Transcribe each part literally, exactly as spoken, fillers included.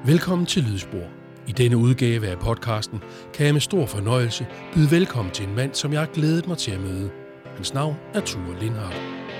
Velkommen til Lydspor. I denne udgave af podcasten kan jeg med stor fornøjelse byde velkommen til en mand, som jeg har glædet mig til at møde. Hans navn er Thure Lindhardt.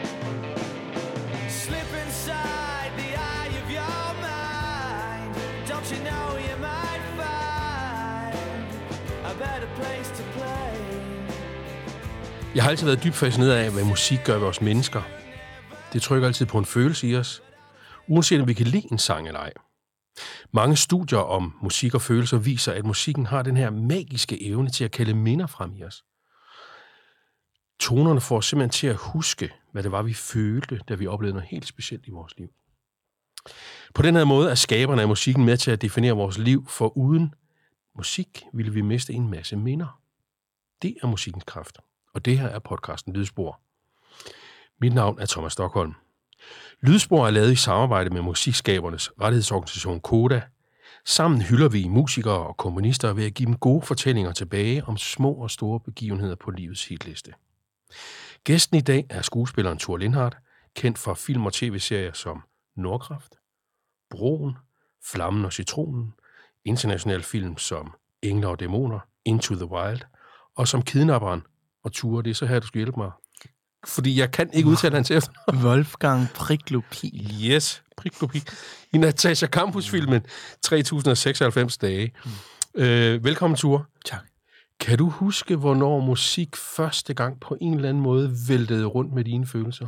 Jeg har altid været dybt fascineret af, hvad musik gør ved os mennesker. Det trykker altid på en følelse i os, uanset om vi kan lide en sang eller ej. Mange studier om musik og følelser viser, at musikken har den her magiske evne til at kalde minder frem i os. Tonerne får os simpelthen til at huske, hvad det var, vi følte, da vi oplevede noget helt specielt i vores liv. På den her måde er skaberne af musikken med til at definere vores liv, for uden musik ville vi miste en masse minder. Det er musikkens kraft, og det her er podcasten Lydspor. Mit navn er Thomas Stockholm. Lydspor er lavet i samarbejde med musikskabernes rettighedsorganisation Koda. Sammen hylder vi musikere og komponister ved at give dem gode fortællinger tilbage om små og store begivenheder på livets hitliste. Gæsten i dag er skuespilleren Thure Lindhardt, kendt fra film og tv-serier som Nordkraft, Broen, Flammen og Citronen, internationale film som Engle og Dæmoner, Into the Wild, og som Kidnapperen. Og Thure, det er så her, du skal hjælpe mig. Fordi jeg kan ikke udtale hans efternavn. Wolfgang Priklopil. Yes, Priklopil. I Natasha Campus-filmen tre tusind og seksoghalvfems dage. Mm. Øh, velkommen, Thure. Tak. Kan du huske, hvornår musik første gang på en eller anden måde væltede rundt med dine følelser?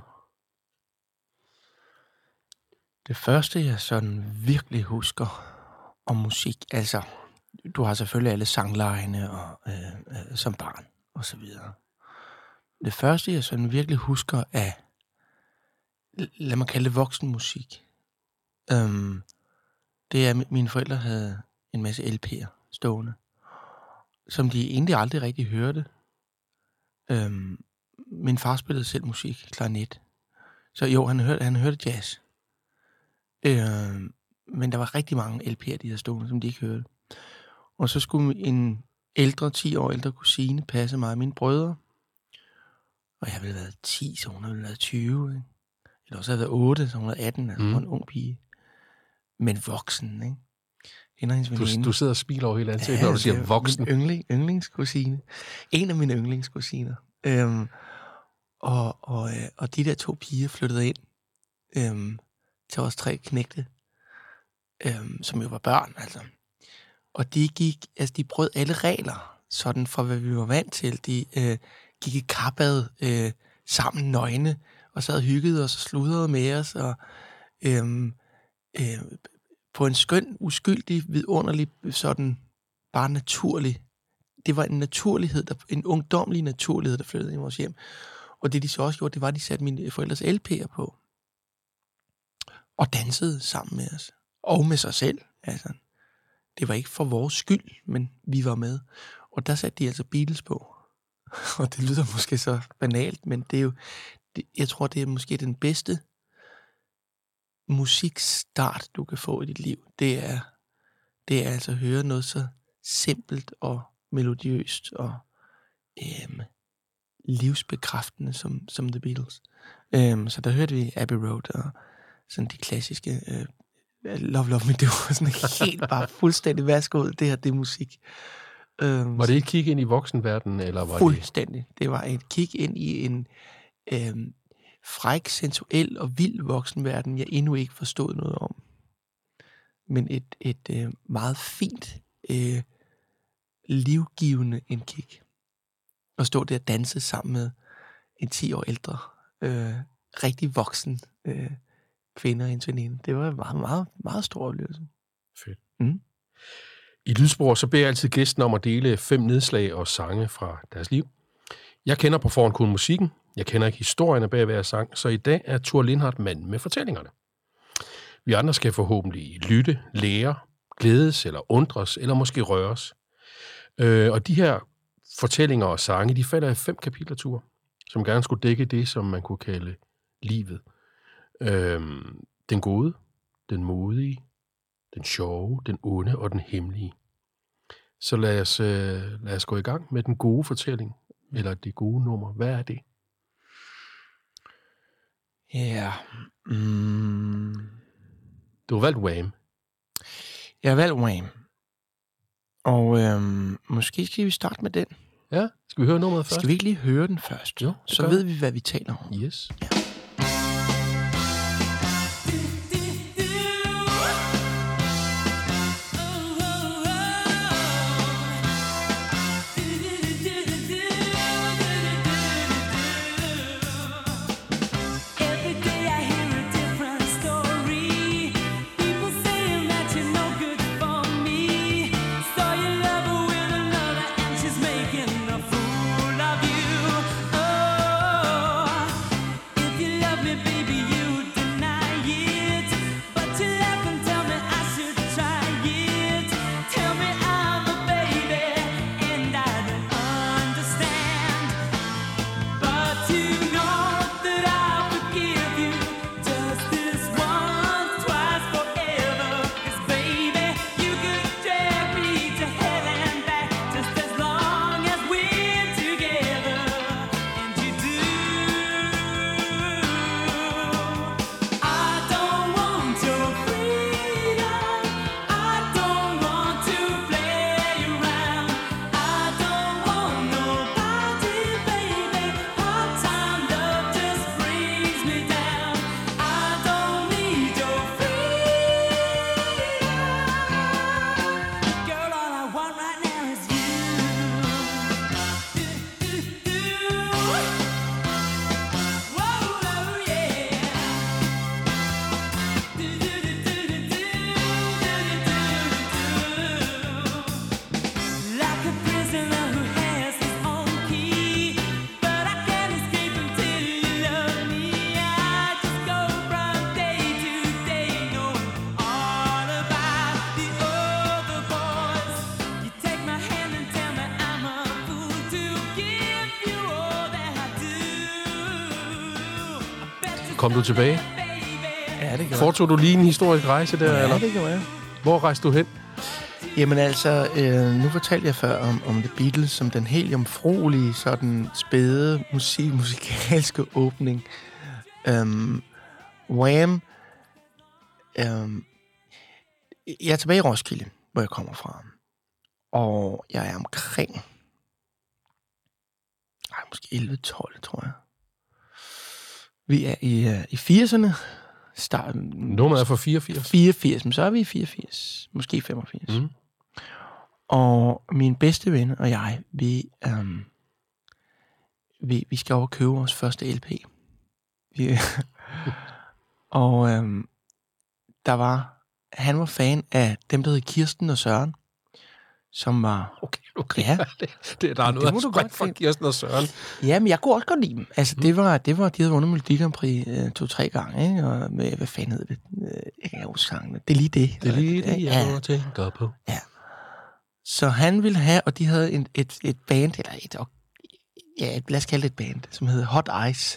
Det første, jeg sådan virkelig husker om musik, altså, du har selvfølgelig alle sanglejene og, øh, øh, som barn og så videre. Det første, jeg sådan virkelig husker af, lad mig kalde det voksenmusik, øhm, det er, at mine forældre havde en masse L P'er stående, som de egentlig aldrig rigtig hørte. Øhm, min far spillede selv musik, klarinet. Så jo, han hørte, han hørte jazz. Øhm, men der var rigtig mange L P'er, de havde stående, som de ikke hørte. Og så skulle en ældre, ti år ældre kusine passe mig og mine brødre. Og jeg ville have været ti, så hun ville have været tyve. Ikke? Eller også havde jeg været otte, så hun var atten, altså mm. en ung pige. Men voksen, ikke? Hende og hendes du, du sidder og smiler over hele ansigtet, ja, når du siger voksen. Min yndling, yndlingskusine. En af mine yndlingskusiner. Øhm, og, og, og de der to piger flyttede ind øhm, til os tre knægte, øhm, som jo var børn, altså. Og de gik, altså de brød alle regler, sådan for hvad vi var vant til. De øh, gik i kappad øh, sammen nøgne, og sad og hyggede os og sludrede med os, og øhm, øh, på en skøn, uskyldig, vidunderlig, sådan bare naturlig. Det var en naturlighed, der, en ungdomlig naturlighed, der flyttede i vores hjem. Og det de så også gjorde, det var, at de satte mine forældres L P'er på, og dansede sammen med os, og med sig selv, altså. Det var ikke for vores skyld, men vi var med. Og der satte de altså Beatles på. Og det lyder måske så banalt, men det er jo, det, jeg tror, det er måske den bedste musikstart, du kan få i dit liv. Det er, det er altså at høre noget så simpelt og melodiøst og øhm, livsbekræftende som, som The Beatles. Øhm, så der hørte vi Abbey Road og sådan de klassiske øh, Love, Love Me, det var sådan helt bare fuldstændig værsgo ud. Det her, det er musik. Øhm, var det et kig ind i voksenverdenen, eller var fuldstændig. Det? det var et kig ind i en øhm, fræk, sensuel og vild voksenverden, jeg endnu ikke forstod noget om. Men et, et øh, meget fint, øh, livgivende en kig. At stå der og danse sammen med en ti år ældre, øh, rigtig voksen øh, kvinder og en veninde. Det var en meget, meget, meget stor oplevelse. Fedt. Mm. I Lydspor, så beder jeg altid gæsten om at dele fem nedslag og sange fra deres liv. Jeg kender på forhånd kun musikken. Jeg kender ikke historierne bag hver sang, så i dag er Thure Lindhardt manden med fortællingerne. Vi andre skal forhåbentlig lytte, lære, glædes eller undres, eller måske røres. Øh, og de her fortællinger og sange, de falder i fem kapitler, Thure, som gerne skulle dække det, som man kunne kalde livet. Øhm, den gode, den modige, den sjove, den onde og den hemmelige. Så lad os, øh, lad os gå i gang med den gode fortælling, eller det gode nummer. Hvad er det? Ja. Yeah. Mm. Du har valgt Wham. Jeg har valgt Wham. Og øhm, måske skal vi starte med den. Ja, skal vi høre nummeret først? Skal vi ikke lige høre den først? Jo, så ved vi, hvad vi taler om. Yes. Ja. Kom du tilbage? Ja, det gør Foretog du lige en historisk rejse der? Ja, eller? det gør jeg. Hvor rejste du hen? Jamen altså, øh, nu fortalte jeg før om, om The Beatles som den helt jomfruelige, sådan spæde musik, musikalske åbning. Um, Wham! Um, jeg er tilbage i Roskilde, hvor jeg kommer fra. Og jeg er omkring ej, måske elleve tolv, tror jeg. Vi er i, uh, i firserne. Starten. Nummeret er for fireogfirs. fireogfirs, men så er vi i fireogfirs. Måske femogfirs. Mm. Og min bedste ven og jeg, vi, um, vi, vi skal over og købe vores første L P. Vi, og um, der var, han var fan af dem, der hed Kirsten og Søren, som var... Okay, okay. Ja, det, det, der er noget det at springe fra Kirsten og Søren. Ja, men jeg kunne også godt lide dem. Altså, mm. det var, det var, de havde vundet Melodi Grand Prix øh, to-tre gange, ikke? Og med, hvad fanden hed det? Øh, jeg kan huske sangene. Det er lige det. Det er lige det, jeg ja. tænker på. Ja. Så han ville have, og de havde en, et, et band, eller et, ja, lad os kalde det et band, som hed Hot Ice.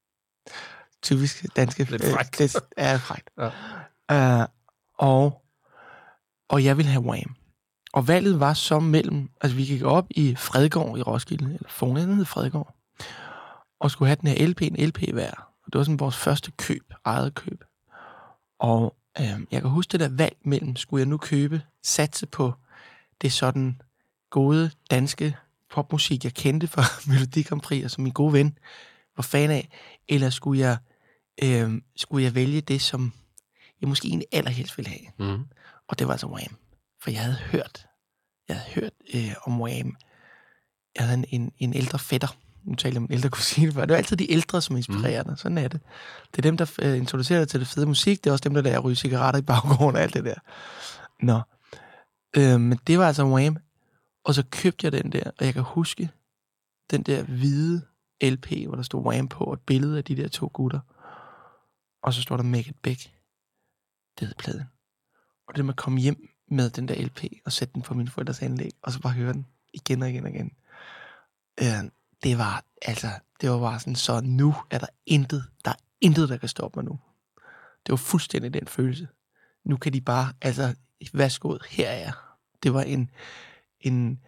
Typisk danske... Lidt frækt. Øh, det er frækt. Ja. Uh, og, og jeg ville have Wham! Og valget var så mellem... Altså, vi gik op i Fredgård i Roskilde, eller Fognen hed Fredgård, og skulle have den her L P, en L P hver. Og det var sådan vores første køb, eget køb. Og øh, jeg kan huske det der valg mellem, skulle jeg nu købe, satse på det sådan gode danske popmusik, jeg kendte fra Melodi Grand Prix, og som min gode ven var fan af, eller skulle jeg, øh, skulle jeg vælge det, som jeg måske egentlig allerhelst ville have. Mm. Og det var altså Wham! For jeg havde hørt, jeg havde hørt øh, om Wham! Jeg havde en, en, en ældre fætter, nu taler jeg om en ældre kusine, for det er altid de ældre, som inspirerer dig. Mm. Sådan er det. Det er dem, der øh, introducerer dig til det fede musik, det er også dem, der lærer at ryge cigaretter i baggrunden og alt det der. Nå. Øh, men det var altså Wham! Og så købte jeg den der, og jeg kan huske den der hvide L P, hvor der stod Wham! På, og et billede af de der to gutter. Og så står der Make It Big. Det hed pladen. Og det med at komme hjem med den der L P, og sætte den på min forældres anlæg, og så bare høre den igen og igen og igen. Øh, det var, altså, det var bare sådan, så nu er der intet, der er intet, der kan stoppe mig nu. Det var fuldstændig den følelse. Nu kan de bare, altså, værsgo, her er jeg. Det var en, en,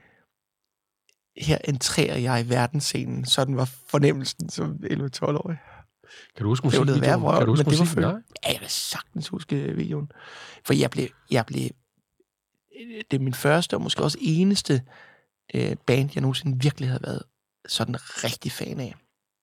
her entrærer jeg i verdensscenen. Sådan var fornemmelsen som elleve-tolv-årig. Kan du huske musikvideoen? Kan du huske musikken? Ja, jeg vil sagtens huske videoen. For jeg blev, jeg blev det er min første og måske også eneste øh, band, jeg nogensinde virkelig havde været sådan rigtig fan af.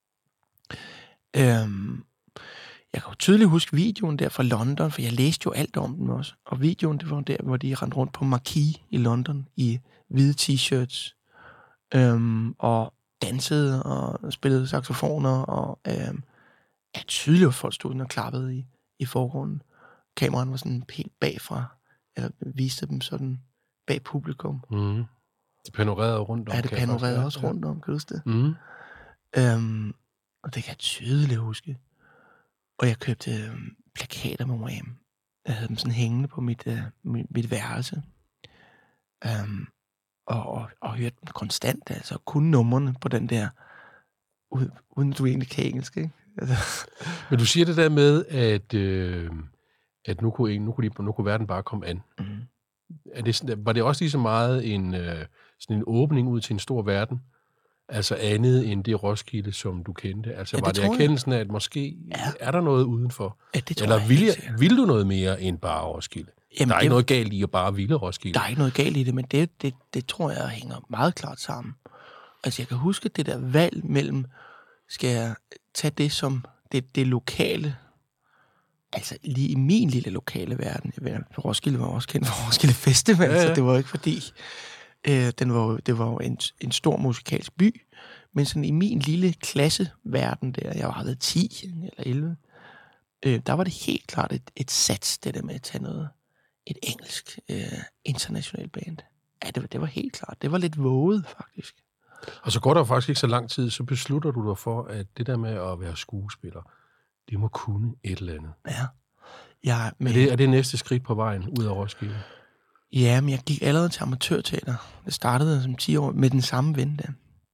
Øhm, jeg kan jo tydeligt huske videoen der fra London, for jeg læste jo alt om dem også. Og videoen, det var der, hvor de rendte rundt på Marquis i London i hvide t-shirts. Øhm, og dansede og spillede saxofoner. Og øhm, ja, tydeligt var folk stod og klappede i, i forgrunden. Kameraen var sådan helt bagfra, eller viste dem sådan bag publikum. Mm. Det panorerede rundt om. Ja, det panorerede også rundt om, kan du huske det? Mm. Øhm, og det kan jeg tydeligt huske. Og jeg købte øhm, plakater med Wham. Jeg havde dem sådan hængende på mit, øh, mit, mit værelse. Øhm, og, og, og hørte dem konstant, altså kun numrene på den der, uden, uden du egentlig kan engelsk, ikke? Altså. Men du siger det der med, at, øh, at nu, kunne, nu, kunne de, nu kunne verden bare komme an. Mm. Er det sådan, var det også lige så meget en, øh, sådan en åbning ud til en stor verden? Altså andet end det Roskilde, som du kendte? Altså ja, var det erkendelsen af, at måske ja. er der noget udenfor? Ja, det tror Eller jeg vil, vil du noget mere end bare Roskilde? Jamen, der er ikke det, noget galt i at bare ville Roskilde. Der er ikke noget galt i det, men det, det, det tror jeg hænger meget klart sammen. Altså jeg kan huske det der valg mellem, skal jeg tage det som det, det lokale, altså lige i min lille lokale verden. Jeg ved, Roskilde var også kendt for Roskilde Festival, ja, ja. Så det var ikke fordi, øh, den var, det var jo en, en stor musikalsk by, men sådan i min lille klasseverden der, jeg var været ti eller elleve, øh, der var det helt klart et, et sats, det der med at tage noget, et engelsk øh, internationalt band. Ja, det, det var helt klart. Det var lidt våget, faktisk. Og så går der faktisk ikke så lang tid, så beslutter du dig for, at det der med at være skuespiller, det må kunne et eller andet. Ja. ja men, er, det, er det næste skridt på vejen ud af Roskilde? Ja, men jeg gik allerede til amatørteater. Det startede som ti år med den samme ven der.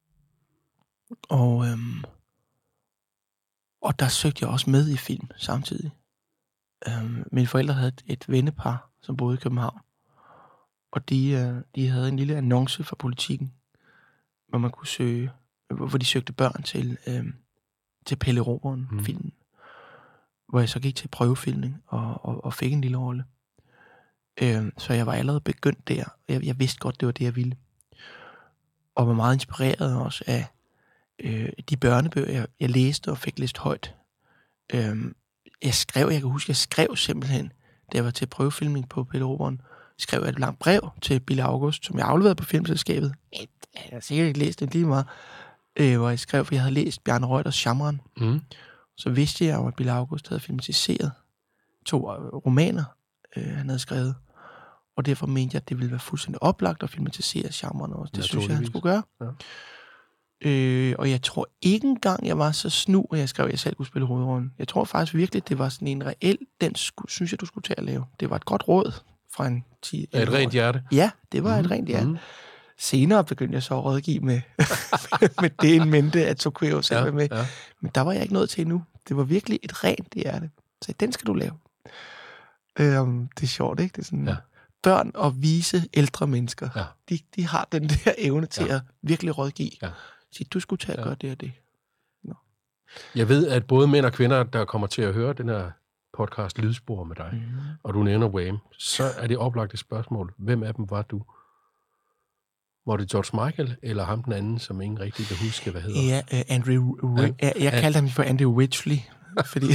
Og, øhm, og der søgte jeg også med i film samtidig. Øhm, mine forældre havde et, et vennepar, som boede i København. Og de, øh, de havde en lille annonce for Politikken, hvor man kunne søge, hvor de søgte børn til, øh, til Pelle Roberen-filmen. Mm. Hvor jeg så gik til prøvefilmning og, og, og fik en lille rolle. Øh, så jeg var allerede begyndt der. Jeg, jeg vidste godt, det var det, jeg ville. Og var meget inspireret også af øh, de børnebøger, jeg, jeg læste og fik læst højt. Øh, jeg skrev, jeg kan huske, jeg skrev simpelthen, da jeg var til prøvefilmning på Pelle Roberen, skrev jeg et langt brev til Bille August, som jeg afleverede på filmselskabet. Jeg har sikkert ikke læst det lige meget, øh, hvor jeg skrev, for jeg havde læst Bjarne Reuters Chamran. Mm. Så vidste jeg, at Bille August havde filmatiseret to romaner, øh, han havde skrevet. Og derfor mente jeg, at det ville være fuldstændig oplagt at filmatisere Chamran også. Det jeg synes jeg, han skulle gøre. Ja. Øh, og jeg tror ikke engang, jeg var så snu, at jeg skrev, at jeg selv kunne spille hovedrollen. Jeg tror faktisk virkelig, det var sådan en reel, den skulle, synes jeg, du skulle tage at lave. Det var et godt råd fra en ti et rent hjerte? Ja, det var mm. et rent hjerte. Mm. Senere begyndte jeg så at rådgive med, med det en mente, at Tokyo selv ja, var med. Ja. Men der var jeg ikke nået til endnu. Det var virkelig et rent hjerte. Så den skal du lave. Øhm, det er sjovt, ikke? Det er sådan, ja. Børn og vise ældre mennesker, ja. de, de har den der evne til ja. At virkelig rådgive. Ja. Så du skulle tage og ja. Gøre det og det. Nå. Jeg ved, at både mænd og kvinder, der kommer til at høre den her podcast Lydspor med dig, mm. og du nævner Wham, så er det oplagte spørgsmål. Hvem af dem var du? Var det George Michael, eller ham den anden, som ingen rigtig kan huske, hvad hedder? Ja, uh, Andrew... R- An- jeg jeg kaldte ham for Andrew Ridgeley, fordi...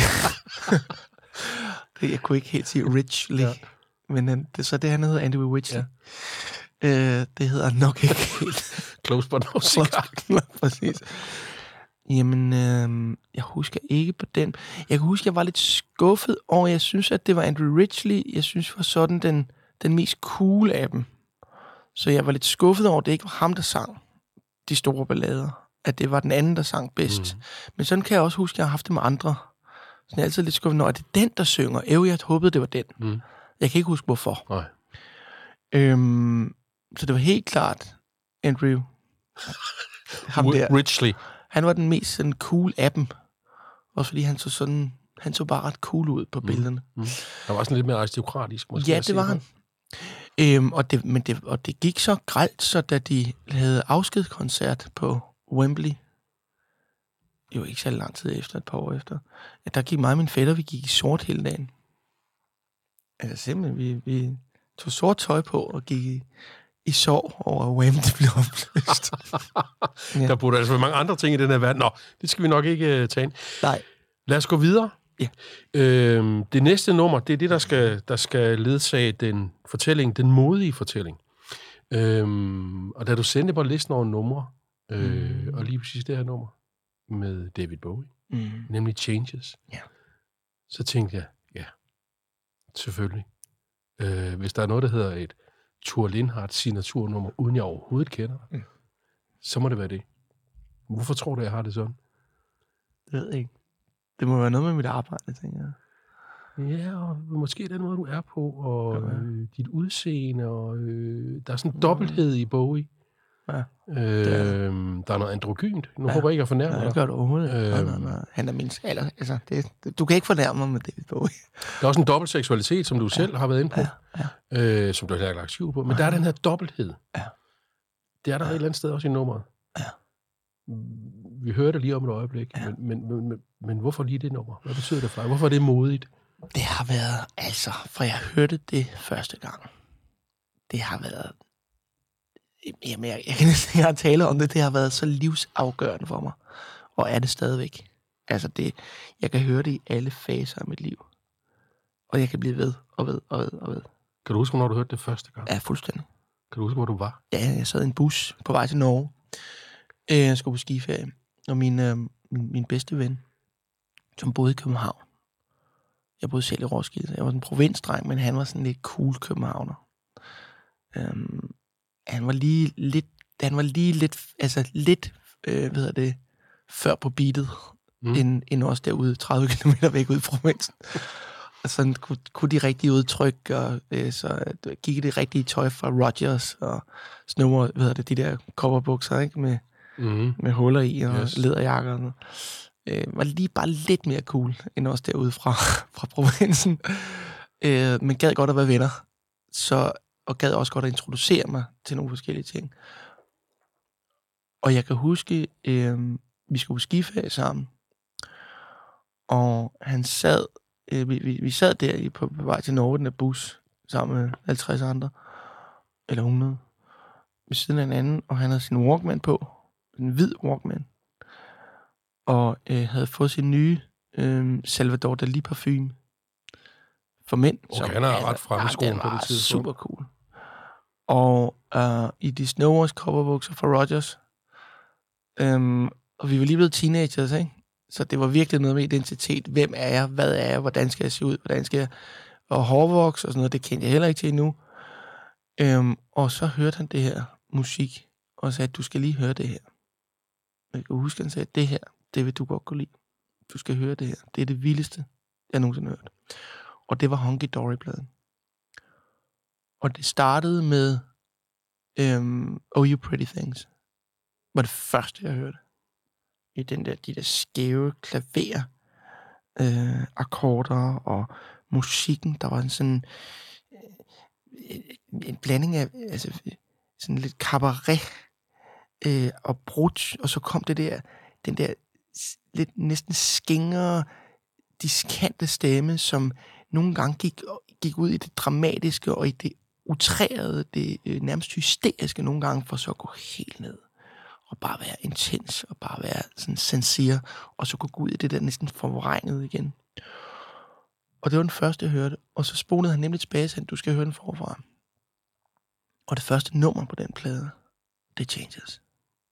jeg kunne ikke helt sige Ridgeley, ja. Men uh, det, så det, han hedder Andrew Ridgeley. Ja. Uh, det hedder nok ikke helt... Close but no cigar. Præcis. Jamen, øh, jeg husker ikke på den. Jeg kan huske, jeg var lidt skuffet over, jeg synes, at det var Andrew Ridgeley. Jeg synes, var sådan den, den mest cool af dem. Så jeg var lidt skuffet over, at det ikke var ham, der sang de store ballader. At det var den anden, der sang bedst. Mm. Men sådan kan jeg også huske, at jeg har haft det med andre. Så jeg er altid lidt skuffet, når det er den, der synger. Ev, jeg håbede, det var den. Mm. Jeg kan ikke huske, hvorfor. Nej. Øhm, så det var helt klart Andrew ham der. Ridgeley. Han var den mest sådan cool af dem. Også fordi han så sådan, han så bare ret cool ud på billederne. Mm. Mm. Han var sådan lidt mere aristokratisk, måske. Ja, det var han. Øhm, og, det, men det, og det gik så grelt, så da de havde afskedskoncert på Wembley, jo ikke så lang tid efter, et par år efter, at der gik mig og min fætter, vi gik i sort hele dagen. Altså simpelthen, vi, vi tog sort tøj på og gik i, i sorg over, at Wham! Det blev opløst. Ja. Der burde altså være mange andre ting i den her verden. Nå, det skal vi nok ikke uh, tage ind. Nej. Lad os gå videre. Ja. Øhm, det næste nummer, det er det, der skal, der skal ledsage den fortælling, den modige fortælling. Øhm, og da du sendte på listen over numre, øh, mm. og lige præcis det her nummer, med David Bowie, mm. nemlig Changes, ja. så tænkte jeg, ja, selvfølgelig. Øh, hvis der er noget, der hedder et Thure Lindhardt signaturnummer, uden jeg overhovedet kender dig, mm. så må det være det. Hvorfor tror du, jeg har det sådan? Det ved jeg ikke. Det må være noget med mit arbejde, tænker jeg. Ja, og måske den måde, du er på, og ja. øh, dit udseende, og øh, der er sådan en dobbelthed i Bowie. Ja. Øh, der er noget androgynt. Nu ja. håber jeg ikke, at fornærme dig. Ja, det gør du overhovedet. Øh, nej, nej, nej. Han er min alder. Altså, det, det, du kan ikke fornærme mig med David Bowie. Der er også en dobbelt seksualitet, som du ja. selv har været inde på, ja. Ja. Øh, som du har lagt aktiv på. Men ja. der er den her dobbelthed. Ja. Det er der ja. et eller andet sted også i nummeret. Ja. Vi hører det lige om et øjeblik, ja. men, men, men, men, men hvorfor lige det nummer? Hvad betyder det for dig? Hvorfor er det modigt? Det har været, altså, for jeg hørte det første gang. Det har været, jamen, jeg, jeg kan næsten ikke tale om det, det har været så livsafgørende for mig, og er det stadigvæk. Altså, det, jeg kan høre det i alle faser af mit liv, og jeg kan blive ved, og ved, og ved, og ved. Kan du huske, hvornår du hørte det første gang? Ja, fuldstændig. Kan du huske, hvor du var? Ja, jeg sad i en bus på vej til Norge. Jeg skulle på skiferie, og min, øh, min, min bedste ven, som boede i København. Jeg boede selv i Roskilde. Jeg var sådan en provinsdreng, men han var sådan lidt cool københavner. Um, han var lige lidt, han var lige lidt, altså lidt, øh, hvad hedder det, før på beatet, mm. end, end også derude, tredive kilometer væk ude i provinsen. Og sådan kunne, kunne de rigtige udtryk, og øh, så gik det rigtige tøj fra Rogers, og snor, hvad hedder det, de der kopperbukser, ikke, med Mm. med huller i og yes. læderjakker og sådan noget. Øh, var lige bare lidt mere cool end også derude fra, fra provinsen. Øh, men gad godt at være venner. Så, og gad også godt at introducere mig til nogle forskellige ting. Og jeg kan huske, øh, vi skulle på skiferie sammen. Og han sad, øh, vi, vi, vi sad der på, på vej til Norge, den der bus, sammen med halvtreds andre, eller hundrede, ved siden af en anden, og han havde sin Walkman på. En hvid Walkman, og øh, havde fået sin nye øh, Salvador Dalí parfume for mænd. Okay, han er ret fremme i skolen på det tidspunkt. Super cool. Og øh, i de Snowers coverbukser fra Rogers, øh, og vi var lige blevet teenagers, ikke? Så det var virkelig noget med identitet. Hvem er jeg? Hvad er jeg? Hvordan skal jeg se ud? Hvordan skal jeg... Og hårvoks og sådan noget, det kendte jeg heller ikke til endnu. Øh, og så hørte han det her musik, og sagde, du skal lige høre det her. Jeg kan huske, han sagde, det her, det vil du godt kunne lide. Du skal høre det her. Det er det vildeste, jeg nogensinde har hørt. Og det var Hunky Dory-pladen. Og det startede med um, Oh You Pretty Things. Var det første, jeg hørte. I den der, de der skæve klaver, øh, akkorder og musikken. Der var en sådan øh, en blanding af altså, sådan lidt cabaret øh, og brudt, og så kom det der, den der lidt næsten skingre, diskante stemme, som nogle gange gik, gik ud i det dramatiske og i det utrærede, det øh, nærmest hysteriske nogle gange, for så at gå helt ned og bare være intens og bare være sådan sincere, og så kunne gå ud i det der næsten forvregnede igen. Og det var den første, jeg hørte, og så spolede han nemlig tilbage til, du skal høre den forfra. Og det første nummer på den plade, det Changes.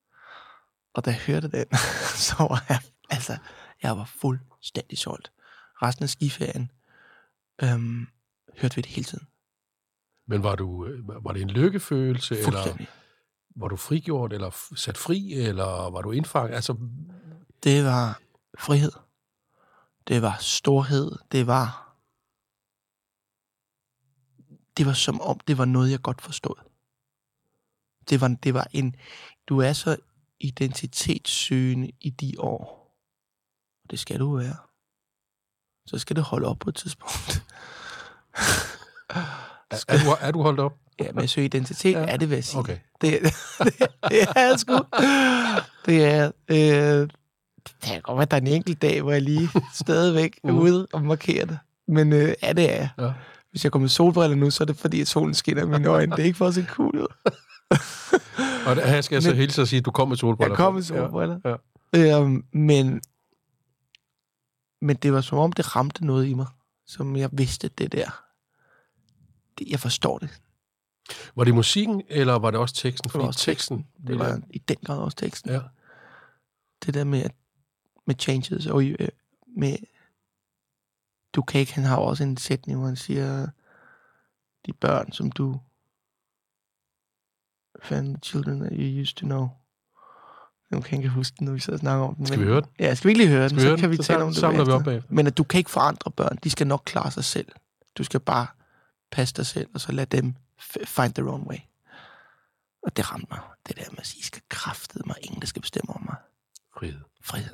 Og da jeg hørte den, så var jeg, altså, jeg var fuldstændig solgt. Resten af skiferien øhm, hørte vi det hele tiden. Men var du, var det en lykkefølelse, eller var du frigjort, eller sat fri, eller var du indfanget? Altså... Det var frihed. Det var storhed. Det var... Det var som om, det var noget, jeg godt forstod. Det var, det var en... Du er så identitetssøgende i de år. Det skal du være. Så skal det holde op på et tidspunkt. er, du, er du holdt op? Ja, men søge identitet ja. Er det, vil jeg sige. Okay. Det, det, det er sgu. Det er... Øh, det kan godt være, at der er en enkelt dag, hvor jeg lige stadigvæk er ude og markerer det. Men øh, ja, det er jeg. Ja. Hvis jeg går med solbriller nu, så er det fordi, at solen skinner i mine øjne. Det er ikke for at se cool ud. Og her skal jeg så hilse at sige, at du kom med solbriller. Jeg kom med solbriller. Ja. Ja. Øhm, men, men det var som om, det ramte noget i mig, som jeg vidste, det der. Det, jeg forstår det. Var det musikken, eller var det også teksten? Det var også teksten. teksten. Det var jeg... i den grad også teksten. Ja. Det der med, med changes, og øh, med... Du kan ikke, han har også en sætning, hvor han siger, de børn, som du... Fan, the children that you used to know. Nu kan jeg ikke huske den, når vi sidder og snakker om den. Skal men, vi høre den? Ja, skal vi ikke lige høre skal den, så den? kan vi så tale om det samler vi op bag. Men at du kan ikke forandre børn, de skal nok klare sig selv. Du skal bare passe dig selv, og så lad dem find their own way. Og det ramte mig. Det der med at sige, I skal kraftede mig, ingen der skal bestemme om mig. Frihed. Frihed.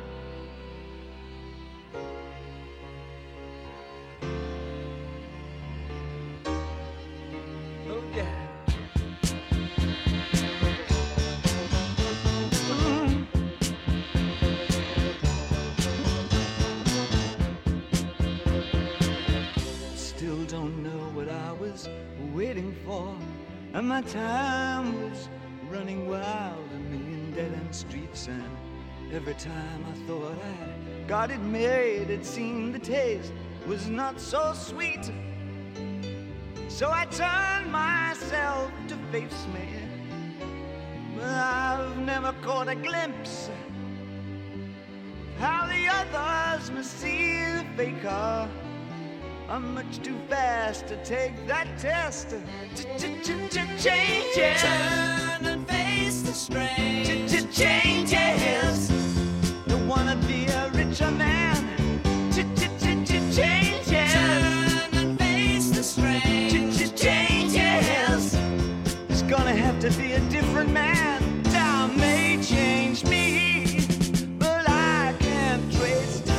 Waiting for, and my time was running wild, a million dead-end streets, and every time I thought I got it made, it seemed the taste was not so sweet. So I turned myself to face me, but I've never caught a glimpse how the others must see the faker. I'm much too fast to take that test. Changes. Turn and face the strain. Changes. Don't wanna be a richer man. Changes. Turn and face the strain. Changes. It's gonna have to be a different man. Time may change me, but I can't trace time.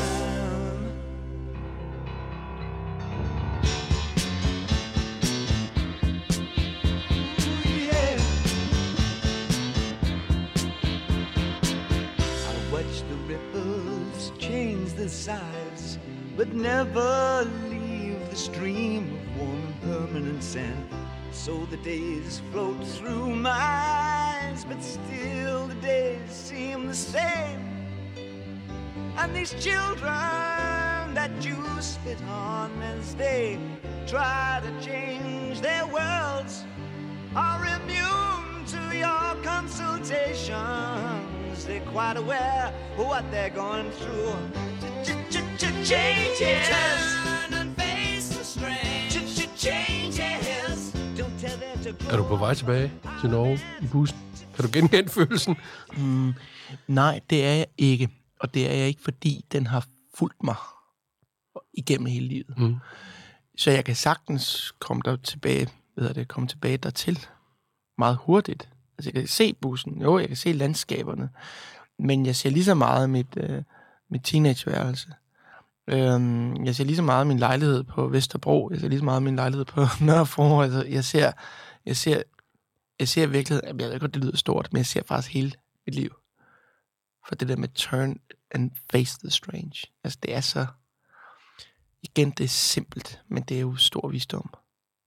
Size, but never leave the stream of warm and permanent sand. So the days float through my eyes, but still the days seem the same. And these children that you spit on as they try to change their worlds are immune to your consultations. They're quite aware of what they're going through. Changes. Turn and face the strange. Changes. Don't tell them to go. Er du på vej tilbage til Norge i bussen? Kan du genkende følelsen? Mm, nej, det er jeg ikke. Og det er jeg ikke, fordi den har fulgt mig igennem hele livet. Mm. Så jeg kan sagtens komme der tilbage, ved det, komme tilbage dertil meget hurtigt. Altså jeg kan se bussen, jo, jeg kan se landskaberne, men jeg ser lige så meget mit, øh, mit teenageværelse. Øhm, jeg ser lige så meget min lejlighed på Vesterbro, jeg ser lige så meget min lejlighed på Nørrebro. Altså, jeg ser, jeg ser, jeg ser virkelig, jeg ved godt, det lyder stort, men jeg ser faktisk hele mit liv. For det der med turn and face the strange. Altså det er så, igen, det er simpelt, men det er jo stor visdom.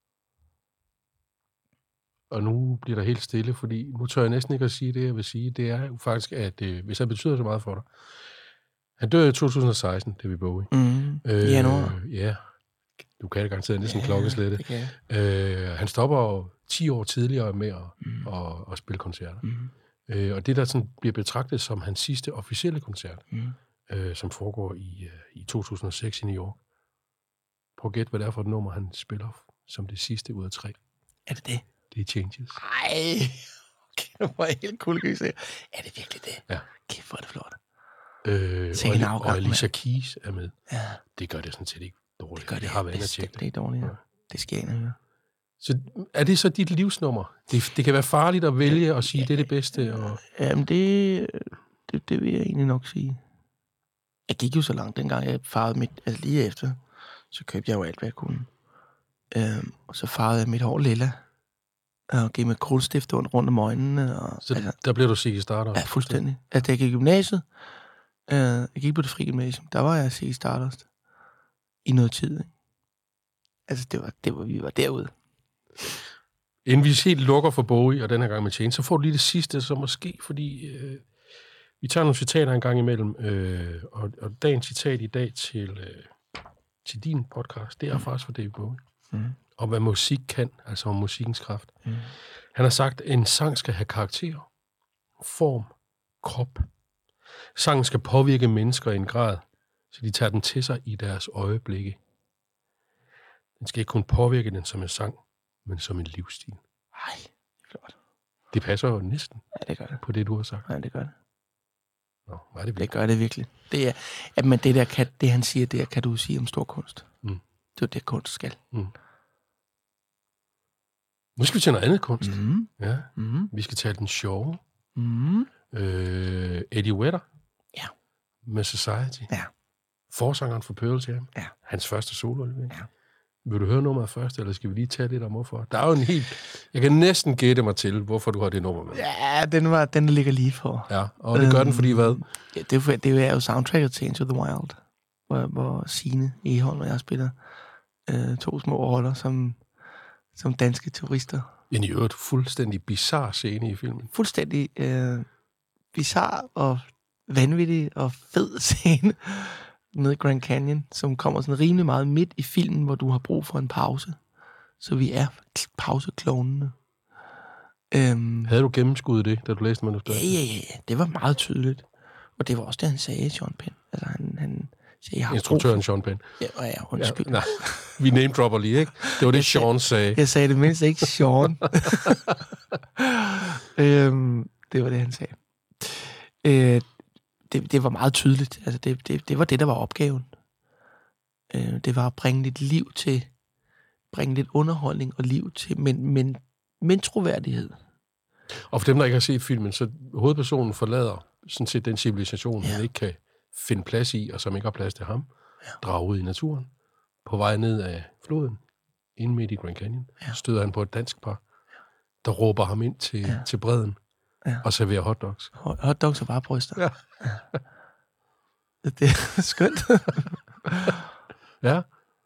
Og nu bliver der helt stille, fordi nu tør jeg næsten ikke at sige det, jeg vil sige. Det er jo faktisk, at øh, hvis han betyder så meget for dig. Han dør i to tusind og seksten, David Bowie. Mm, øh, januar. Ja, du kan det garanteret næsten ja, klokkeslette. Det kan øh, han stopper jo ti år tidligere med at, mm. at, at spille koncerter. Mm. Øh, og det, der sådan bliver betragtet som hans sidste officielle koncert, mm. øh, som foregår i, øh, i to tusind og seks i New York. Prøv at gætte, hvad det er for et nummer, han spiller som det sidste ud af tre. Er det det? Det er Changes. Ej, okay, det var helt cool, kan vi se. Er det virkelig det? Ja. Kæft, hvor er det flot. Øh, og, afgang, og Alicia Keys er med. Ja. Det gør det sådan set ikke dårligt. Det gør det, det har været bestemt ikke dårligt. Ja. Det skal jeg ikke høre. Så er det så dit livsnummer? Det, det kan være farligt at vælge og sige, ja, det er det bedste. Og... Jamen, det, det, det vil jeg egentlig nok sige. Jeg gik jo så langt, dengang jeg farvede mit... Altså lige efter, så købte jeg jo alt, hvad jeg kunne. Øhm, og så farvede jeg mit hår lilla. Og gav med krølstift rundt om øjnene. Og, så altså, der blev du Ziggy Stardust? Ja, fuldstændig. Altså, da jeg gik i gymnasiet, øh, jeg gik på det fri gymnasium, der var jeg Ziggy Stardust i noget tid. Ikke? Altså, det var, det var, vi var derude. Inden vi helt lukker for Bowie, og den her gang med Chains, så får du lige det sidste, så måske, fordi øh, vi tager nogle citater en gang imellem, øh, og, og dagens citat i dag til, øh, til din podcast, det er mm. faktisk for David Bowie. Mm. Og hvad musik kan, altså om musikkens kraft. Mm. Han har sagt, at en sang skal have karakter, form, krop. Sangen skal påvirke mennesker i en grad, så de tager den til sig i deres øjeblikke. Den skal ikke kun påvirke den som en sang, men som en livsstil. Ej, flot. Det passer jo næsten ja, det gør det. på det, du har sagt. Ja, det gør det. Nå, var det, det gør det virkelig. Det er, at man det der kan, det han siger, det er, kan du sige om stor kunst. Mm. Det er det, kunst skal. Mm. Nu skal vi til noget andet kunst. Mm. Ja. Mm. Vi skal tale den sjove. Mm. Øh, Eddie Vedder. Ja. Med Society. Ja. Forsangeren for Pearl Jam. Ja. Hans første solo-levering. Ja. Vil du høre nummeret først, eller skal vi lige tage lidt om hvorfor? Der er jo en helt... Jeg kan næsten gætte mig til, hvorfor du har det nummer med. Ja, den, var, den ligger lige for. Ja, og det gør øhm, den, fordi hvad? Ja, det, er, det er jo soundtracket til Into the Wild, hvor, hvor Signe Egholm og jeg spiller øh, to små roller som, som danske turister. En i øvrigt fuldstændig bizarre scene i filmen. Fuldstændig øh, bizarre og vanvittig og fed scene nede i Grand Canyon, som kommer sådan rimelig meget midt i filmen, hvor du har brug for en pause. Så vi er pauseklonene. Øhm, Havde du gennemskuddet det, da du læste manuskriptet? Ja, ja, ja, ja. Det var meget tydeligt. Og det var også det, han sagde, Sean Penn. Altså, han, han sagde, jeg har instruktøren Sean Penn. Ja, ja, undskyld. Ja, nej, vi name-dropper lige, ikke? Det var det, Sean sagde. Jeg sagde det mindst ikke Sean. øhm, det var det, han sagde. Øh, det, det var meget tydeligt. Altså, det, det, det var det, der var opgaven. Øh, det var at bringe lidt liv til, bringe lidt underholdning og liv til, men, men, men troværdighed. Og for dem, der ikke har set filmen, så hovedpersonen forlader sådan set den civilisation, ja. Han ikke kan finde plads i, og som ikke har plads til ham, ja. Drager ud i naturen. På vej ned af floden, inde midt i Grand Canyon, ja. Støder han på et dansk par, der råber ham ind til, ja. til bredden, ja. Og serverer hotdogs. Hotdogs og bare bryster. Ja. Ja. Det er skønt. Ja.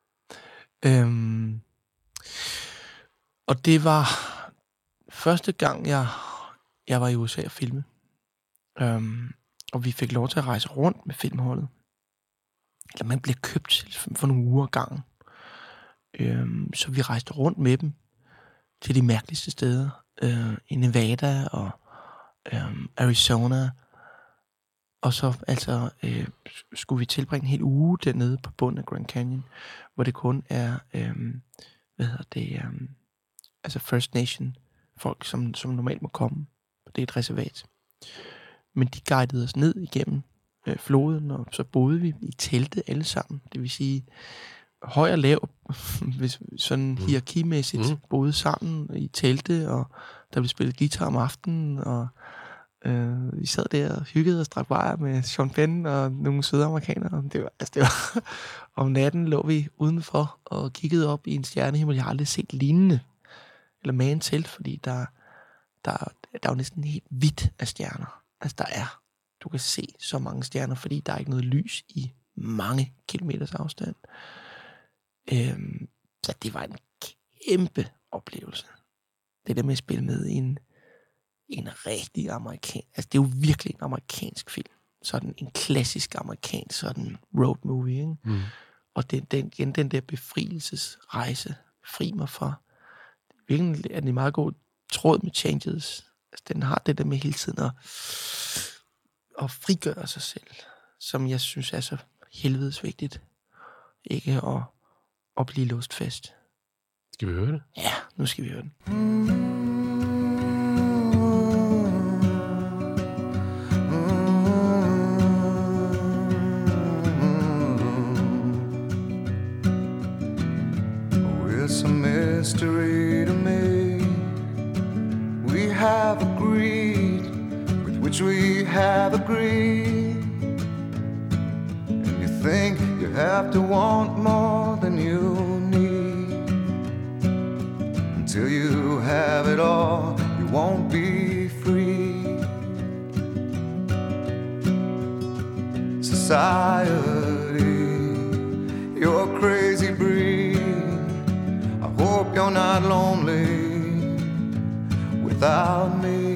Øhm, og det var første gang, jeg, jeg var i U S A og filme. Øhm, og vi fik lov til at rejse rundt med filmholdet. Eller man blev købt for nogle uger gangen. Øhm, så vi rejste rundt med dem til de mærkeligste steder. Øh, I Nevada og øh, Arizona. Og så altså øh, skulle vi tilbringe en hel uge dernede på bunden af Grand Canyon, hvor det kun er, øh, hvad hedder det, øh, altså First Nation folk, som, som normalt må komme. Det er et reservat. Men de guidede os ned igennem øh, floden, og så boede vi i telte alle sammen. Det vil sige, høj og lav, hvis sådan hierarkimæssigt mm. boede sammen i telte, og der blev spillet guitar om aftenen, og øh, vi sad der og hyggede og drak bajer med Sean Penn og nogle søde amerikanere. Det var, altså det var, om natten lå vi udenfor og kiggede op i en stjernehimmel. Jeg har aldrig set lignende, eller magen til, fordi der, der, der er jo næsten helt hvidt af stjerner. Altså der er, du kan se så mange stjerner, fordi der er ikke noget lys i mange kilometers afstand. Øhm, så det var en kæmpe oplevelse. Det der med at spille med i en, en rigtig amerikansk, altså det er jo virkelig en amerikansk film. Sådan en klassisk amerikansk sådan road movie, ikke? Mm. Og den, den, igen, den der befrielsesrejse, fri mig fra, virkelig er den en meget god tråd med Changes. Altså, den har det der med hele tiden at, at frigøre sig selv, som jeg synes er så helvedes vigtigt. Ikke at, at blive låst fast. Skal vi høre det? Ja, nu skal vi høre den. It's a mystery to me. We have agreed with which we have agreed. And you think you have to want more than you need. Until you have it all, you won't be free. Society, you're a crazy breed. not lonely without me.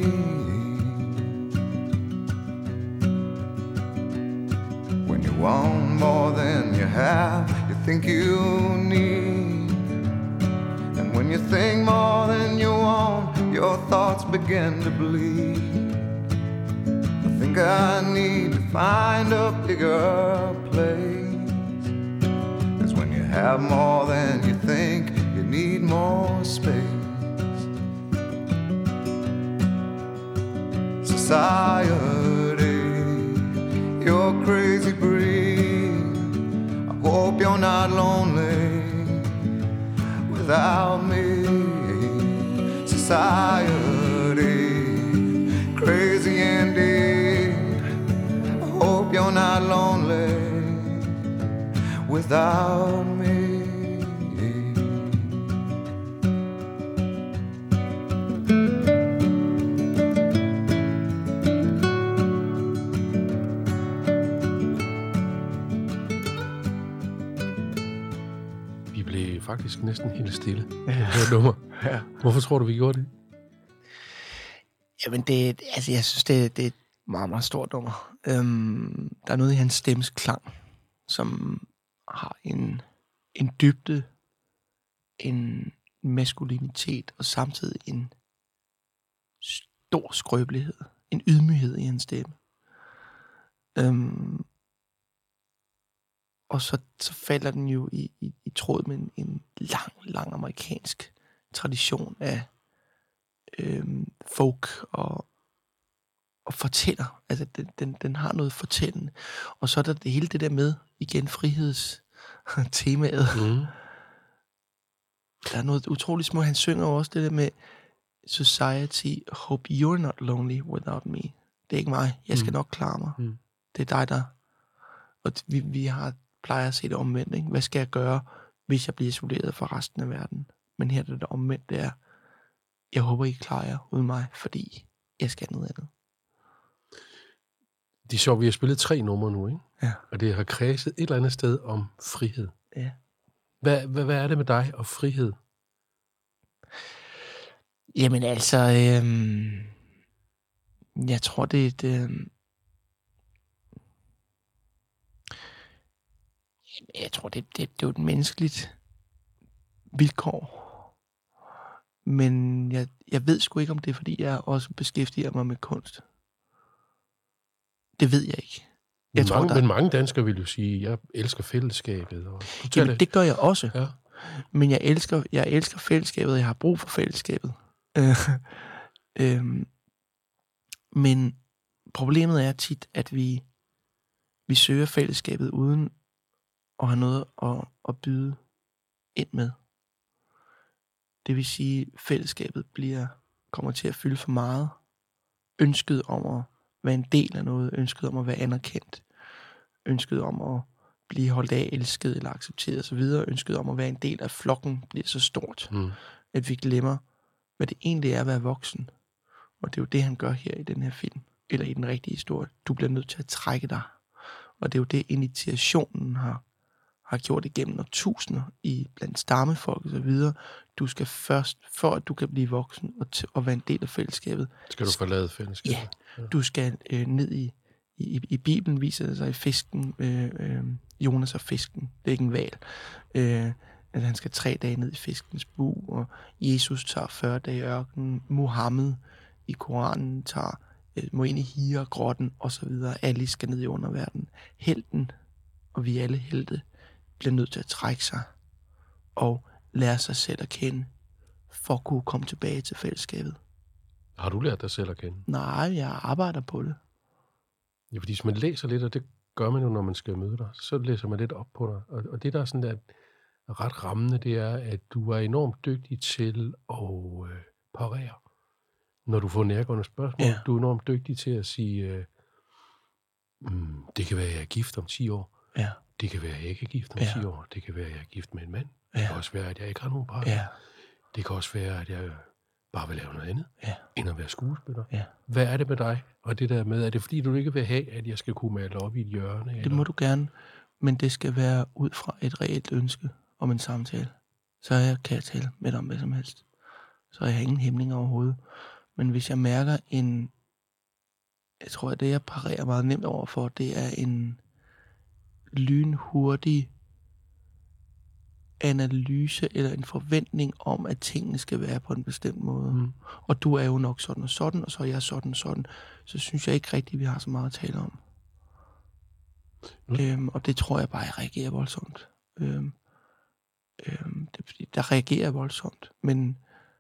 When you want more than you have, you think you need. And when you think more than you want, your thoughts begin to bleed. I think I need to find a bigger place. 'Cause when you have more than you think, you need more space. Society, you're crazy breed. I hope you're not lonely without me. Society, crazy indeed. I hope you're not lonely without me. Faktisk næsten helt stille. Ja. Det nummer. Ja. Hvorfor tror du, vi gjorde det? Jamen, det, altså, jeg synes, det, det er et meget, meget stort nummer. Øhm, der er noget i hans stemmes klang, som har en, en dybde, en maskulinitet, og samtidig en stor skrøbelighed, en ydmyghed i hans stemme. Øhm, Og så, så falder den jo i, i, i tråd med en, en lang, lang amerikansk tradition af øhm, folk og, og fortæller. Altså, den, den, den har noget fortællende. Og så er der det hele det der med, igen, frihedstemaet. Mm. Der er noget utroligt små. Han synger også det der med Society, hope you're not lonely without me. Det er ikke mig. Jeg skal mm. nok klare mig. Mm. Det er dig, der... Og vi, vi har... plejer at se det omvendt, ikke? Hvad skal jeg gøre, hvis jeg bliver isoleret fra resten af verden? Men her er det omvendt, det er, jeg håber, I klarer jer uden mig, fordi jeg skal noget andet. Det er sjovt, vi har spillet tre numre nu, ikke? Ja. Og det har kredset et eller andet sted om frihed. Ja. Hvad, hvad, hvad er det med dig og frihed? Jamen altså, øhm, jeg tror, det er et... Øhm, Jeg tror, det, det, det er jo et menneskeligt vilkår. Men jeg, jeg ved sgu ikke, om det er, fordi jeg også beskæftiger mig med kunst. Det ved jeg ikke. Jeg men, tror, mange, der... men mange danskere vil jo sige, jeg elsker fællesskabet. Og Jamen, det. det gør jeg også. Ja. Men jeg elsker, jeg elsker fællesskabet, og jeg har brug for fællesskabet. øhm, men problemet er tit, at vi, vi søger fællesskabet uden og har noget at, at byde ind med. Det vil sige, at fællesskabet bliver, kommer til at fylde for meget. Ønsket om at være en del af noget, ønsket om at være anerkendt, ønsket om at blive holdt af, elsket eller accepteret osv., ønsket om at være en del af flokken bliver så stort, mm. at vi glemmer, hvad det egentlig er at være voksen. Og det er jo det, han gør her i den her film, eller i den rigtige historie. Du bliver nødt til at trække dig. Og det er jo det, initiationen har har gjort igennem årtusinder i blandt stammefolk og så videre. Du skal først, for at du kan blive voksen og, t- og være en del af fællesskabet. Skal du forlade fællesskabet? Ja, ja. Du skal øh, ned i, i, i Bibelen, viser det sig i fisken, øh, øh, Jonas og fisken, det er ikke en hval, øh, at han skal tre dage ned i fiskens bug, og Jesus tager fyrre dage i ørkenen, Muhammed i Koranen tager, øh, må ind i Hira-grotten og så videre. Alle skal ned i underverdenen. Helten, og vi alle helte, bliver nødt til at trække sig og lære sig selv at kende, for at kunne komme tilbage til fællesskabet. Har du lært dig selv at kende? Nej, jeg arbejder på det. Ja, fordi hvis man læser lidt, og det gør man jo, når man skal møde dig, så læser man lidt op på dig. Og, og det, der er sådan der ret rammende, det er, at du er enormt dygtig til at øh, parere. Når du får nærgående spørgsmål, ja. Du er enormt dygtig til at sige, øh, mm, det kan være, at jeg er gift om ti år. Ja. Det kan være, at jeg ikke er gift om ja. ti år. Det kan være, at jeg er gift med en mand. Ja. Det kan også være, at jeg ikke har nogen partner. Ja. Det kan også være, at jeg bare vil lave noget andet, ja. end at være skuespiller. Ja. Hvad er det med dig? Og det der med, er det fordi, du ikke vil have, at jeg skal kunne male op i et hjørne? Det eller? må du gerne, men det skal være ud fra et reelt ønske om en samtale. så jeg, kan jeg tale med dig om hvad som helst. Så har jeg ingen hæmninger overhovedet. Men hvis jeg mærker en... Jeg tror, at det, jeg parerer meget nemt overfor, det er en lynhurtig analyse eller en forventning om, at tingene skal være på en bestemt måde. Mm. Og du er jo nok sådan og sådan, og så er jeg sådan og sådan. Så synes jeg ikke rigtigt, vi har så meget at tale om. Mm. Øhm, og det tror jeg bare, jeg reagerer voldsomt. Øhm, øhm, det, der reagerer jeg voldsomt. Men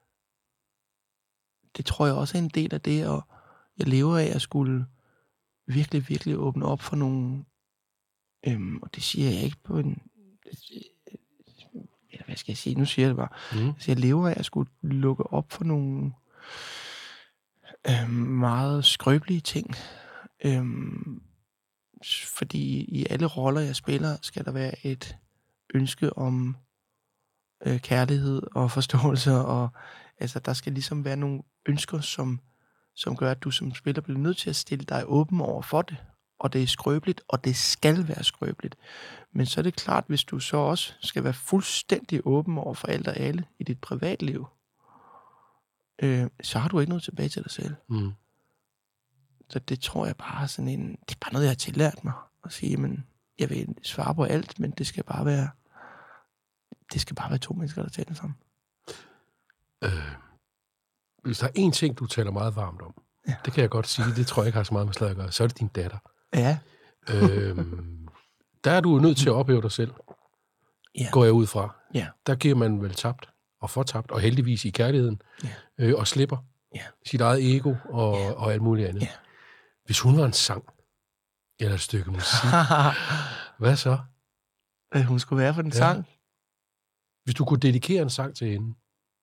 det tror jeg også er en del af det, og jeg lever af at skulle virkelig, virkelig åbne op for nogle... Øhm, og det siger jeg ikke på en... Eller hvad skal jeg sige? Nu siger jeg det bare. Mm. Så jeg lever af at skulle lukke op for nogle øhm, meget skrøbelige ting. Øhm, fordi i alle roller, jeg spiller, skal der være et ønske om øh, kærlighed og forståelse. Og altså, der skal ligesom være nogle ønsker, som, som gør, at du som spiller bliver nødt til at stille dig åben over for det. Og det er skrøbeligt, og det skal være skrøbeligt. Men så er det klart, hvis du så også skal være fuldstændig åben over for alt og alle i dit privatliv, øh, så har du ikke noget tilbage til dig selv. Mm. Så det tror jeg bare er sådan en... Det er bare noget, jeg har tillært mig. At sige, men jeg vil svare på alt, men det skal bare være... Det skal bare være to mennesker, der taler sammen. Øh, hvis der er en ting, du taler meget varmt om, ja. Det kan jeg godt sige, det tror jeg ikke har så meget med slag at gøre, så er det din datter. Ja. øhm, der er du nødt til at ophæve dig selv. Ja. Går jeg ud fra. Ja. Der giver man vel tabt og fortabt, og heldigvis i kærligheden, ja. øh, og slipper ja. sit eget ego og, ja. og alt muligt andet. Ja. Hvis hun var en sang, eller et stykke musik, hvad så? Hvad hun skulle være for den ja. sang? Hvis du kunne dedikere en sang til hende.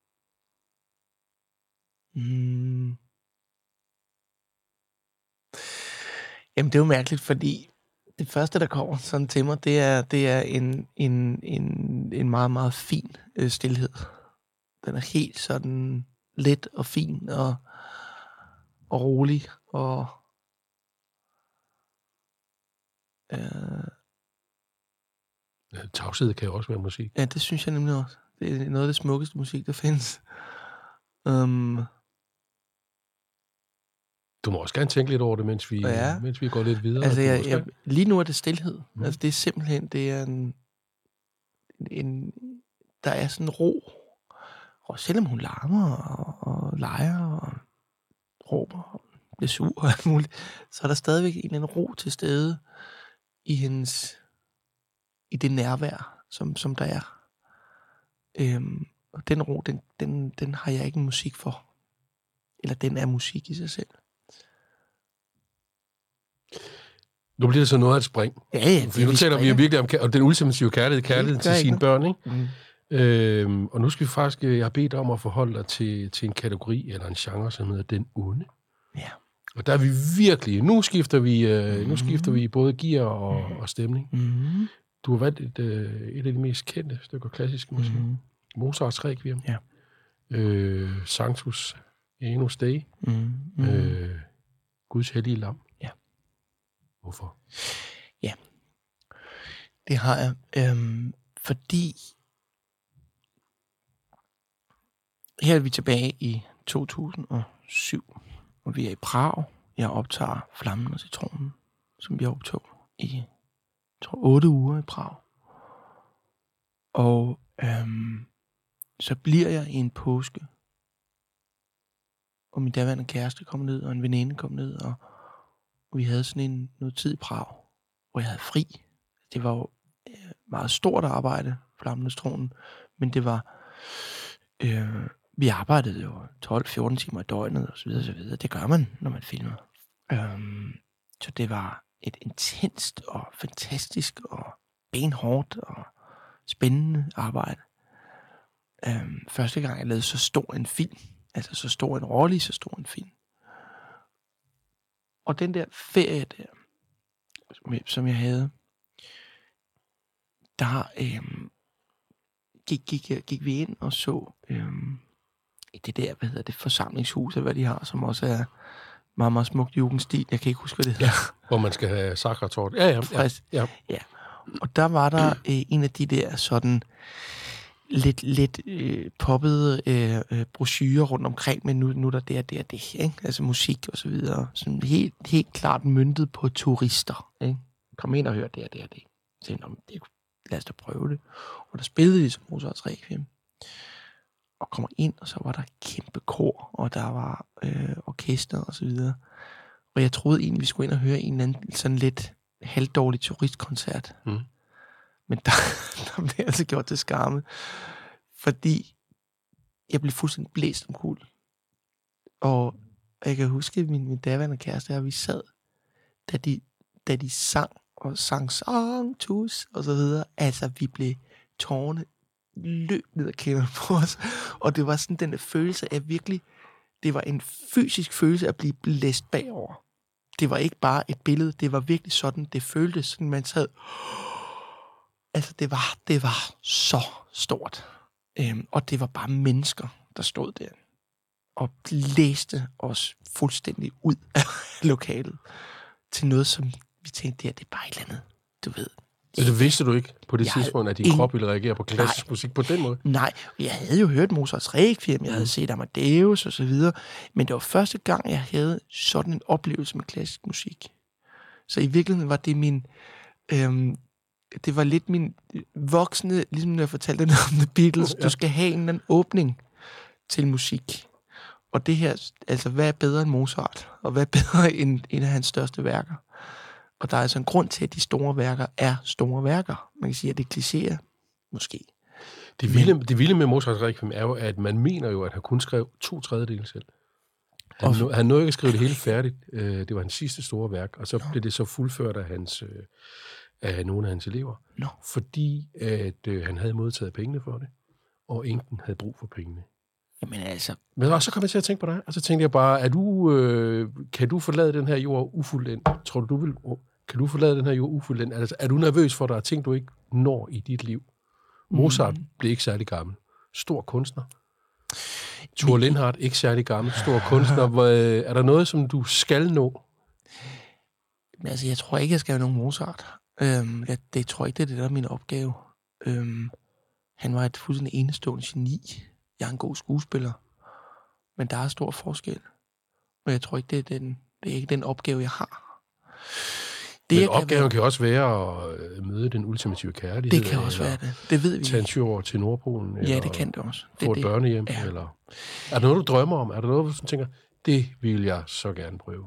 Mm. Jamen, det er jo mærkeligt, fordi det første, der kommer sådan til mig, det er, det er en, en, en, en meget, meget fin øh, stilhed. Den er helt sådan let og fin og, og rolig. Og, øh, ja, tavshed kan jo også være musik. Ja, det synes jeg nemlig også. Det er noget af det smukkeste musik, der findes. Um, Du må også gerne tænke lidt over det, mens vi, ja. mens vi går lidt videre. Altså, jeg, jeg, lige nu er det stilhed. Mm. Altså, det er simpelthen, det er en, en der er sådan ro. Og selvom hun larmer og, og leger og råber og bliver sur og alt muligt, så er der stadigvæk en eller anden ro til stede i hendes, i det nærvær, som, som der er. Øhm, og den ro, den, den, den har jeg ikke musik for. Eller den er musik i sig selv. Nu bliver det så noget af et spring. Ja, ja. Fordi nu taler vi jo virkelig om kær- og den ultimative kærlighed, kærlighed til sine børn, ikke? Mm. Øhm, og nu skal vi faktisk, jeg har bedt om at forholde dig til, til en kategori eller en genre, som hedder den onde. Ja. Og der er vi virkelig, nu skifter vi, øh, mm. nu skifter vi både gear og, og stemning. Mm. Du har valgt et, øh, et af de mest kendte stykker klassisk musik. Mm. Mozarts Requiem. Ja. Øh, Sanctus Anus Dei. Mm. Mm. Øh, Guds hellige lam. Ja. Hvorfor? Ja. Det har jeg. Øhm, fordi her er vi tilbage i to tusind og syv, og vi er i Prag. Jeg optager Flammen og Citronen, som vi optog i tror, otte uger i Prag. Og øhm, så bliver jeg i en påske, og min daværende kæreste kom ned, og en veninde kom ned, og, og vi havde sådan en noget tid i Prag, hvor jeg havde fri. Det var jo øh, meget stort arbejde, Flammen og Citronen, men det var... Øh, vi arbejdede jo tolv til fjorten timer i døgnet, og så videre, så videre. Det gør man, når man filmer. Øhm, så det var et intenst og fantastisk og benhårdt og spændende arbejde. Øhm, første gang, jeg lavede så stor en film, altså så stor en rolle i så stor en film. Og den der ferie der, som jeg havde, der øhm, gik, gik, gik vi ind og så øhm, i det der, hvad hedder det, forsamlingshus, hvad de har, som også er meget, meget smukt jugendstil. Jeg kan ikke huske, hvad det hedder. Ja, hvor man skal have sakratort. Ja, ja, ja, ja. ja. Og der var der øh, en af de der sådan lidt, lidt øh, poppede øh, øh, brochurer rundt omkring, men nu, nu er der det og det og det, ikke? Altså musik og så videre. Sådan helt, helt klart møntet på turister, ikke? Kom ind og hør det og det og det. Så det, lad os da prøve det. Og der spillede de som Mozarts Requiem. Og kommer ind, og så var der kæmpe kor, og der var øh, orkester og så videre. Og jeg troede egentlig, vi skulle ind og høre en eller anden sådan lidt halvdårlig turistkoncert. Mm. Men der, der blev jeg altså gjort til skamme. Fordi jeg blev fuldstændig blæst om kul. Og jeg kan huske, at min, min daværende kæreste og vi sad, da de, da de sang, og sang sang, tus, og så videre. Altså, vi blev tårne løb ned ad kinderne på os. Og det var sådan den følelse af virkelig, det var en fysisk følelse at blive blæst bagover. Det var ikke bare et billede, det var virkelig sådan, det føltes, sådan man sad. Altså, det var, det var så stort. Øhm, og det var bare mennesker, der stod der og blæste os fuldstændig ud af lokalet til noget, som vi tænkte, det, det er bare et eller andet, du ved. Men det vidste du ikke på det jeg tidspunkt, at din ingen... krop ville reagere på klassisk nej. musik på den måde? Nej, jeg havde jo hørt Mozarts Requiem, jeg havde set Amadeus og så videre, men det var første gang, jeg havde sådan en oplevelse med klassisk musik. Så i virkeligheden var det min... Øhm, det var lidt min voksne, ligesom når jeg fortalte noget om The Beatles, ja. Du skal have en eller anden åbning til musik. Og det her, altså hvad er bedre end Mozart? Og hvad er bedre end en af hans største værker? Og der er altså en grund til, at de store værker er store værker. Man kan sige, at det er klichéer, måske. Det vilde, Men, det vilde med Mozarts Requiem er jo, at man mener jo, at han kun skrev to tredjedele selv. Han, og, nå, han nåede ikke at skrive det hele færdigt. Det var hans sidste store værk, og så no. blev det så fuldført af, hans, af nogle af hans elever. No. Fordi at, øh, han havde modtaget pengene for det, og enken havde brug for pengene. Jamen altså... Men så kom jeg til at tænke på dig, og så tænkte jeg bare, er du, øh, kan du forlade den her jord ufuldendt? Tror du, du vil... Kan du forlade den her jord ufuldendt? Altså, er du nervøs for, at der er ting, du ikke når i dit liv? Mozart mm. blev ikke særlig gammel. Stor kunstner. Thor Lindhardt, ikke særlig gammel. Stor kunstner. Er der noget, som du skal nå? Altså, jeg tror ikke, jeg skal have nogen Mozart. Øhm, jeg, det tror ikke, det er det, der er min opgave. Øhm, han var et fuldstændig enestående geni. Jeg er en god skuespiller. Men der er stor forskel. Og jeg tror ikke, det er, den, det er ikke den opgave, jeg har. Det, Men opgaven kan, være... kan også være at møde den ultimative kærlighed. Det kan også være det. Det ved vi. Tage en tur over til Nordpolen. Ja, det kan det også. Det, få et det. børnehjem. Ja. Eller... Er der noget, du drømmer om? Er der noget, du tænker, det vil jeg så gerne prøve?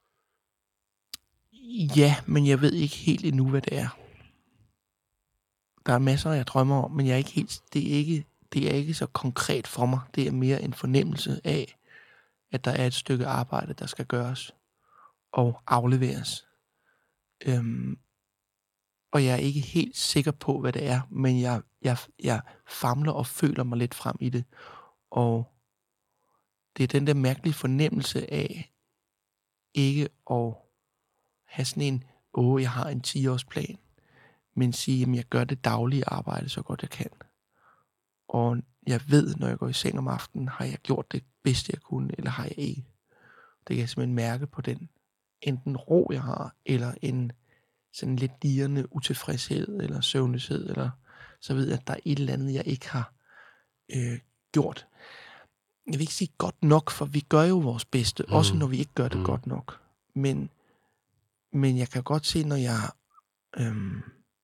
Ja, men jeg ved ikke helt endnu, hvad det er. Der er masser, jeg drømmer om, men jeg er ikke helt, det, er ikke, det er ikke så konkret for mig. Det er mere en fornemmelse af, at der er et stykke arbejde, der skal gøres og afleveres. Øhm, og jeg er ikke helt sikker på, hvad det er, men jeg, jeg, jeg famler og føler mig lidt frem i det. Og det er den der mærkelige fornemmelse af ikke at have sådan en, åh, jeg har en ti-årsplan, men sige, at jeg gør det daglige arbejde så godt jeg kan. Og jeg ved, når jeg går i seng om aftenen, har jeg gjort det bedste jeg kunne, eller har jeg ikke. Det kan jeg simpelthen mærke på den enten ro, jeg har, eller en sådan lidt dirrende utilfredshed, eller søvnløshed, eller så ved jeg, at der er et eller andet, jeg ikke har øh, gjort. Jeg vil ikke sige godt nok, for vi gør jo vores bedste, mm. også når vi ikke gør det mm. godt nok. Men, men jeg kan godt se, når jeg øhm,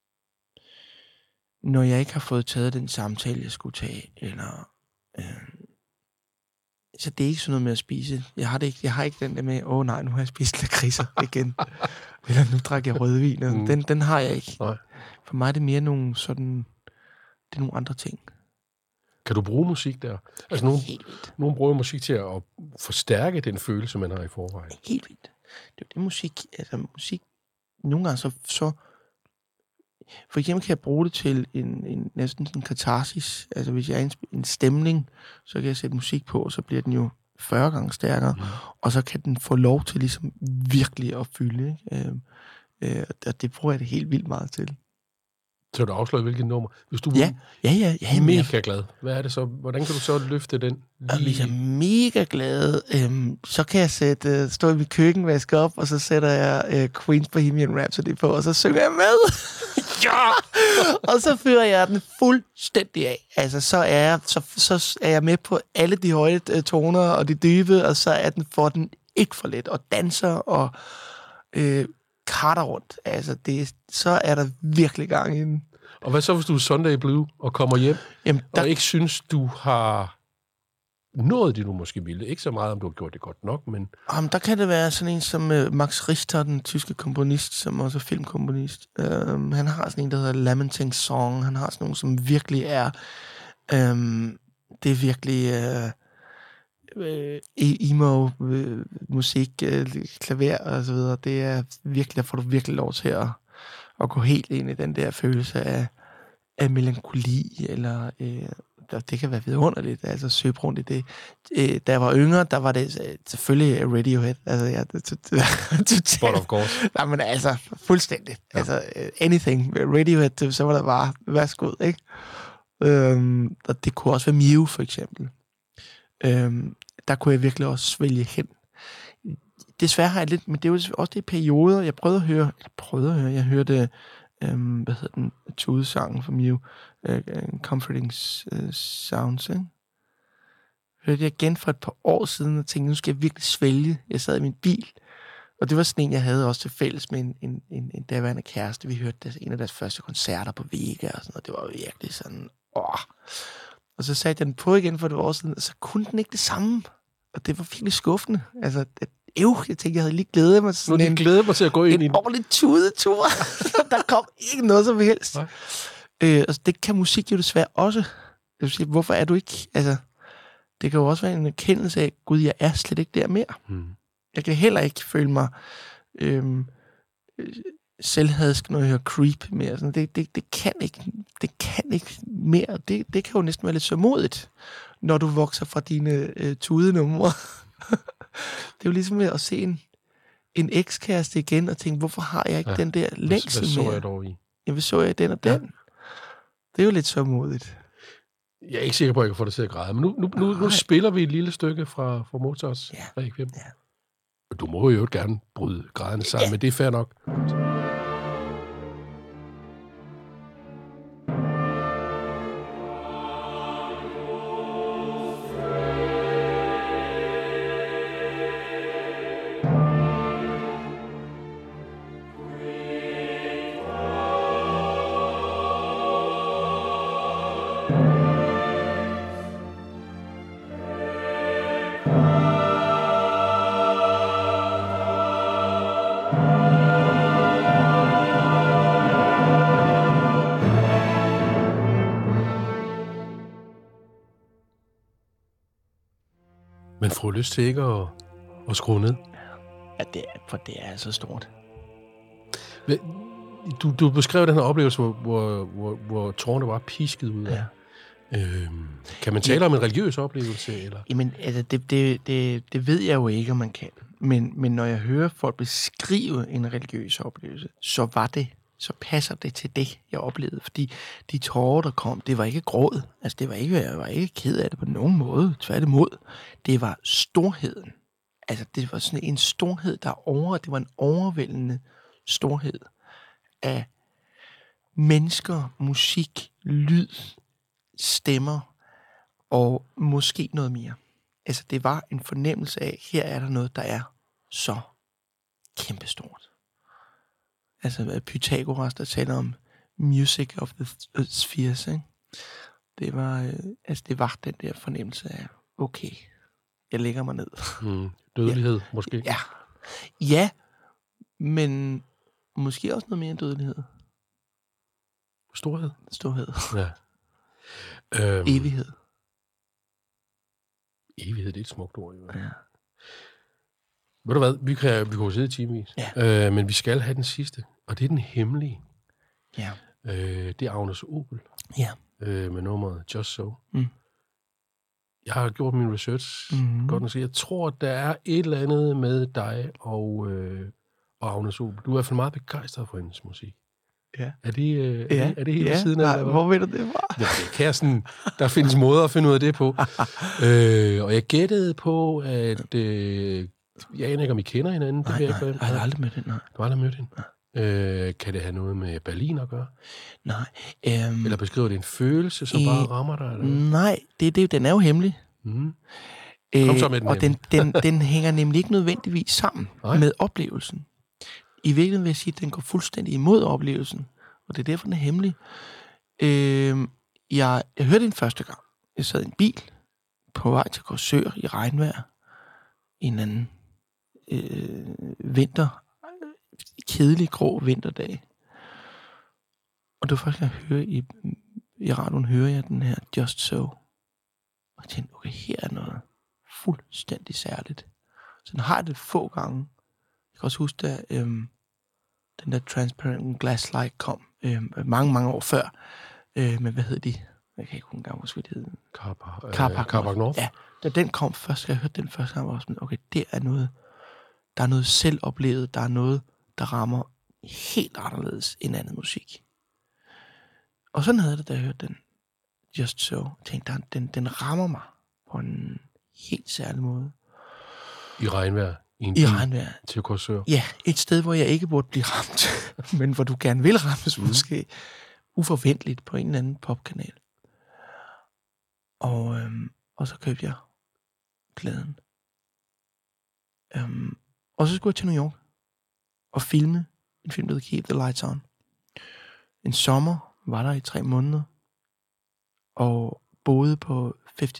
når jeg ikke har fået taget den samtale, jeg skulle tage, eller øhm, så det er ikke sådan noget med at spise. Jeg har det ikke, jeg har ikke den der med, åh oh, nej, nu har jeg spist lakridser igen. Eller nu drikker jeg rødvin. Mm. Den, den har jeg ikke. Nej. For mig er det mere nogle sådan, det er nogle andre ting. Kan du bruge musik der? Altså nogen, nogen bruger musik til at forstærke den følelse, man har i forvejen. Helt vildt. Det er det musik, altså musik, nogle gange så, så for eksempel kan jeg bruge det til en, en næsten sådan en katarsis. Altså hvis jeg er i en, en stemning, så kan jeg sætte musik på, og så bliver den jo fyrre gange stærkere, mm. og så kan den få lov til ligesom virkelig at fylde. Ikke? Øh, øh, og det bruger jeg det helt vildt meget til. Så du afslører hvilket nummer? Hvis du ja, ja, ja, ja, er mega glad, hvad er det så? Hvordan kan du så løfte den? Lige... Hvis jeg er mega glad, øhm, så kan jeg sætte, øh, stå i mit køkken, vaske op, og så sætter jeg øh, Queen's Bohemian Rhapsody på, og så synger jeg med. ja! Og så fører jeg den fuldstændig af. Altså, så er jeg, så, så er jeg med på alle de høje toner og de dybe, og så er den for den ikke for let, og danser og øh, karter rundt. Altså, det, så er der virkelig gang i den. Og hvad så, hvis du er Sunday Blue og kommer hjem, Jamen, der... og ikke synes, du har nået det, du måske ville? Ikke så meget, om du har gjort det godt nok, men... Jamen, der kan det være sådan en som uh, Max Richter, den tyske komponist, som også er filmkomponist. Uh, han har sådan en, der hedder Lamenting Song. Han har sådan nogle, som virkelig er... Um, det er virkelig... Uh, uh, emo, uh, musik, uh, klaver og så videre. Det er virkelig, der får du virkelig lov til at, at gå helt ind i den der følelse af, af melankoli, eller uh, det kan være vidunderligt, altså søge rundt i det. Uh, da jeg var yngre, der var det uh, selvfølgelig Radiohead. Altså, ja, totalt. But of course. Nej, men altså, fuldstændig. Ja. Altså, uh, anything. Radiohead, så var der bare, værsgo, ikke? Um, og det kunne også være Mew, for eksempel. Um, der kunne jeg virkelig også svælge hen. Desværre har jeg lidt, men det er jo også det perioder, jeg prøvede at høre, jeg prøvede at høre, jeg hørte, um, hvad hedder den, tudesangen fra Mew, uh, Comforting uh, Sounds, ikke? Hørte jeg igen for et par år siden, og tænkte, nu skal jeg virkelig svælge. Jeg sad i min bil, og det var sådan en, jeg havde også til fælles med en, en, en, en daværende kæreste. Vi hørte deres, en af deres første koncerter på Vega, og sådan noget. Det var virkelig sådan, åh. Og så satte jeg den på igen for et år siden, og så kunne den ikke det samme. Og det var virkelig skuffende. Altså, at, øv, jeg tænkte, jeg havde lige glædet mig til sådan en... glædet mig til at gå ind en i en... ordentlig tudetur. Der kom ikke noget som helst. Øh, altså, det kan musik jo desværre også. Jeg vil sige, hvorfor er du ikke... Altså, det kan jo også være en erkendelse af, gud, jeg er slet ikke der mere. Hmm. Jeg kan heller ikke føle mig øhm, selvhadsk, når jeg hører Creep mere. Sådan, det, det, det, kan ikke, det kan ikke mere. Det, det kan jo næsten være lidt sørmodigt, når du vokser fra dine øh, tudenumre. Det er jo ligesom at se en, en ekskæreste igen og tænke, hvorfor har jeg ikke ja. den der længsel mere? Hvad så jeg dog i? Ja, hvad så jeg den og den? Ja. Det er jo lidt sørmodigt. Jeg er ikke sikker på, at jeg kan få det til at græde, men nu, nu, nu, nu spiller vi et lille stykke fra, fra Mozarts ja. Requiem. Ja. Du må jo gerne bryde grædende sammen, ja. men det er fair nok. Men får lyst til ikke at, at skrue ned? Ja, det er, for det er så stort. Du, du beskrev den her oplevelse, hvor, hvor, hvor, hvor tårerne var pisket ud af. Ja. Øhm, kan man tale ja. om en religiøs oplevelse? Eller? Jamen, altså, det, det, det, det ved jeg jo ikke, om man kan. Men, men når jeg hører folk beskrive en religiøs oplevelse, så var det, så passer det til det, jeg oplevede. Fordi de tårer, der kom, det var ikke gråd. Altså, det var ikke, jeg var ikke ked af det på nogen måde. Tværtimod. Det var storheden. Altså, det var sådan en storhed, der over, det var en overvældende storhed af mennesker, musik, lyd, stemmer og måske noget mere. Altså, det var en fornemmelse af, her er der noget, der er så kæmpestort. Altså, Pythagoras, der taler om music of the spheres, ikke? Det var, øh, altså, det var den der fornemmelse af, okay, jeg lægger mig ned. Mm, dødelighed, ja. måske? Ja. Ja, men måske også noget mere end dødelighed. Storhed? Storhed. Ja. Øhm, evighed. Evighed, det er et smukt ord, jo. Ja. Ved du hvad, vi kan, vi kan sidde i timevis, ja. øh, men vi skal have den sidste, og det er den hemmelige. Ja. Øh, det er Agnes Obel. Ja. Øh, med nummeret Just So. Mm. Jeg har gjort min research, mm. godt nok sige. Jeg tror, der er et eller andet med dig og, øh, og Agnes Obel. Du er i hvert fald meget begejstret for hendes musik. Ja. Er det, øh, ja. er det, er det helt ja. ved siden af? Nej, hvor ved du det fra? Ja, det kan jeg sådan, der findes måder at finde ud af det på. øh, og jeg gættede på, at... Øh, jeg aner ikke, om I kender hinanden. Nej, det nej, jeg har aldrig mødt hende. Nej. Du har aldrig mødt hende? Øh, kan det have noget med Berlin at gøre? Nej. Øhm, Eller beskriver det en følelse, som i, bare rammer dig? Eller? Nej, det, det, den er jo hemmelig. Mm. Kom så med den. Og den, den, den hænger nemlig ikke nødvendigvis sammen Nej. med oplevelsen. I virkeligheden vil jeg sige, at den går fuldstændig imod oplevelsen. Og det er derfor, den er hemmelig. Øh, jeg, jeg hørte den første gang. Jeg sad i en bil på vej til Korsør i regnvejr. En anden øh, vinter. Kedelig, grå vinterdag. Og det var først, jeg hørte i, i radioen, hører jeg den her Just So. Og jeg tænkte, okay, her er noget fuldstændig særligt. Så den har jeg det få gange. Jeg kan også huske, da øhm, den der Transparent Glass Light kom, øhm, mange, mange år før. Øh, men hvad hed de? Jeg kan ikke engang huske, hvad det hed. Carpark North? Ja, da den kom først, jeg hørte den første gang, var jeg sådan, okay, det er noget, der er noget selvoplevet, der er noget, der rammer helt anderledes end andet musik. Og sådan havde det, da jeg hørte den Just So. Jeg tænkte, den, den rammer mig på en helt særlig måde. I regnvejr? I, en I regnvejr. Til Korsør? Ja, et sted, hvor jeg ikke burde blive ramt, men hvor du gerne vil rammes mm. måske. Uforventeligt på en eller anden popkanal. Og, øhm, og så købte jeg pladen. Øhm, og så skulle jeg til New York og filme en film, der hedder Keep the Lights On. En sommer var der i tre måneder, og boede på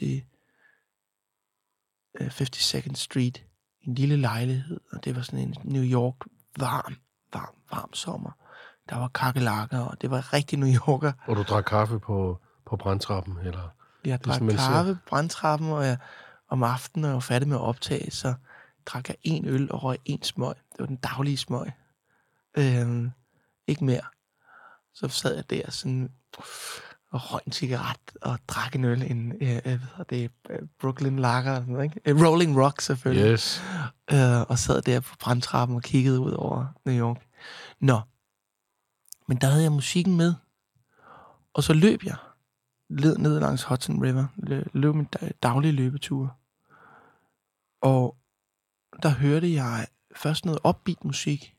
halvtreds-second Street, en lille lejlighed, og det var sådan en New York varm, varm, varm sommer. Der var kakelakker, og det var rigtig New Yorker. Og du drak kaffe på, på brandtrappen, eller? Jeg drak kaffe på brandtrappen, og jeg, om aftenen, når jeg var færdig med at optage, så drak jeg en øl og røg en smøg. Det var den daglige smøg. Øhm, ikke mere. Så sad jeg der sådan og røg en cigaret og drak en øl. En, øh, hvad hedder det? Brooklyn Lager, eller sådan, ikke? Rolling Rock selvfølgelig. Yes. Øh, og sad der på brandtrappen og kiggede ud over New York. Nå. Men der havde jeg musikken med. Og så løb jeg. Led ned langs Hudson River. Løb min daglige løbeture. Og der hørte jeg først noget upbeat musik.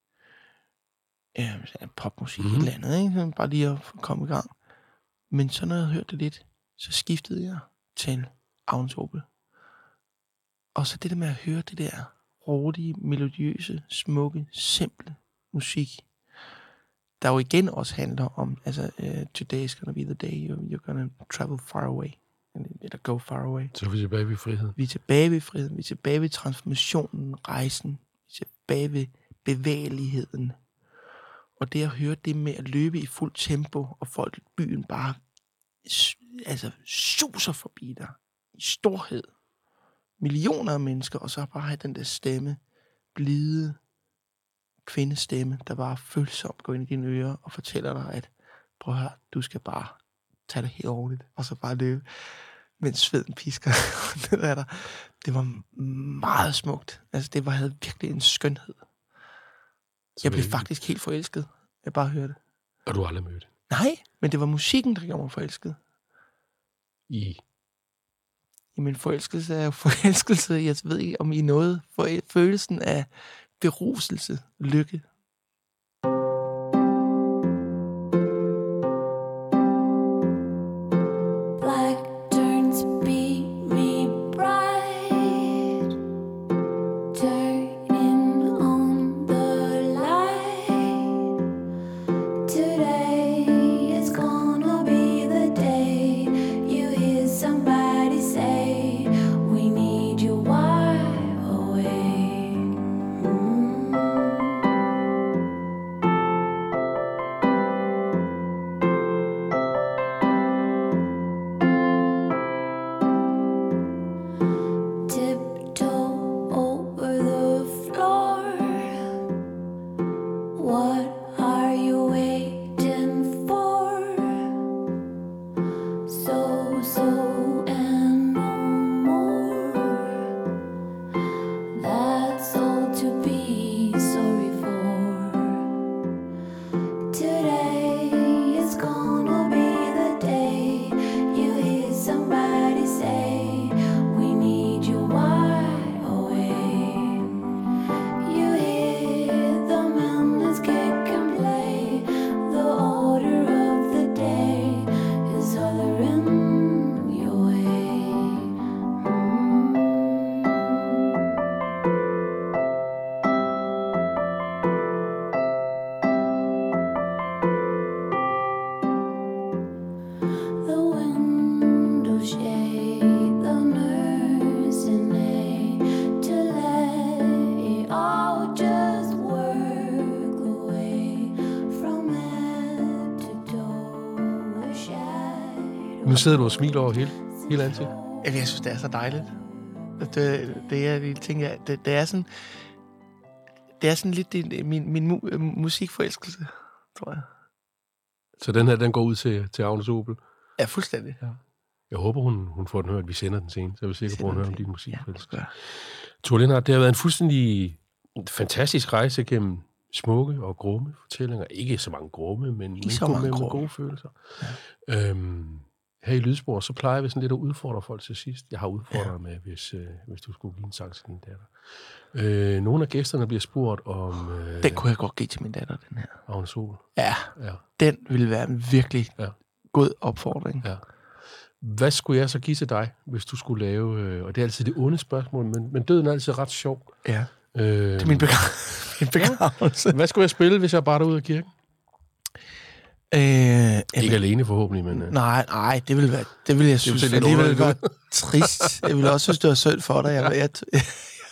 Øh, popmusik, mm-hmm. et eller andet, ikke? Bare lige at komme i gang. Men så når jeg hørte det lidt, så skiftede jeg til Agnes Obel. Og så det der med at høre det der rolige, melodiøse, smukke, simple musik, der jo igen også handler om, altså, uh, today's gonna be the day you're, you're gonna travel far away. Eller go far away. Så er vi tilbage ved frihed. Vi er tilbage ved friheden. Vi er tilbage ved transformationen, rejsen. Vi er tilbage ved bevægeligheden. Og det at høre det med at løbe i fuld tempo, og folk i byen bare altså, suser forbi dig i storhed. Millioner af mennesker, og så bare have den der stemme, blide kvindestemme, der bare følsomt går ind i dine ører og fortæller dig, at prøv at høre, du skal bare tage det helt roligt, og så bare løbe, mens sveden pisker. Det var meget smukt. Altså, det var, havde virkelig en skønhed. Jeg blev faktisk helt forelsket. Jeg bare hørte det. Og du har aldrig mødt? Nej, men det var musikken, der gjorde mig forelsket. I? I min forelskelse er jo forelskelse. Jeg ved ikke, om I noget for følelsen af beruselse, lykke. Nu sidder du og smiler over hele, hele ansigtet. Jamen, jeg synes, det er så dejligt. Det, det er de ting, jeg, det, det er sådan... Det er sådan lidt det, min, min mu- musikforelskelse, tror jeg. Så den her, den går ud til, til Agnes Obel? Ja, fuldstændig. Ja. Jeg håber, hun, hun får den hørt. Vi sender den senere, så er vi sikre på, at hun hører om din musikforelskelse. Ja, Tore Lindhardt, det har været en fuldstændig fantastisk rejse gennem smukke og grumme fortællinger. Ikke så mange grumme, men, men så gode, mange med, med grumme. gode følelser. Ja. Øhm, her i Lydspor, så plejer vi sådan lidt at udfordre folk til sidst. Jeg har udfordret ja. med, hvis, øh, hvis du skulle give en sang til din datter. Øh, nogle af gæsterne bliver spurgt om... Øh, den kunne jeg godt give til min datter, den her. Agnes Obel. Ja, ja, den ville være en virkelig ja. god opfordring. Ja. Hvad skulle jeg så give til dig, hvis du skulle lave... Øh, og det er altid det onde spørgsmål, men, men døden er altid ret sjov. Ja, øh, til min, begra- min begravelse. Hvad skulle jeg spille, hvis jeg bare er ude af kirken? Øh, Ikke jamen, alene forhåbentlig, men... Øh. Nej, nej, det ville være, det ville jeg synes, det alligevel var trist. Jeg ville også synes, det var synd for dig. Jeg, jeg, jeg,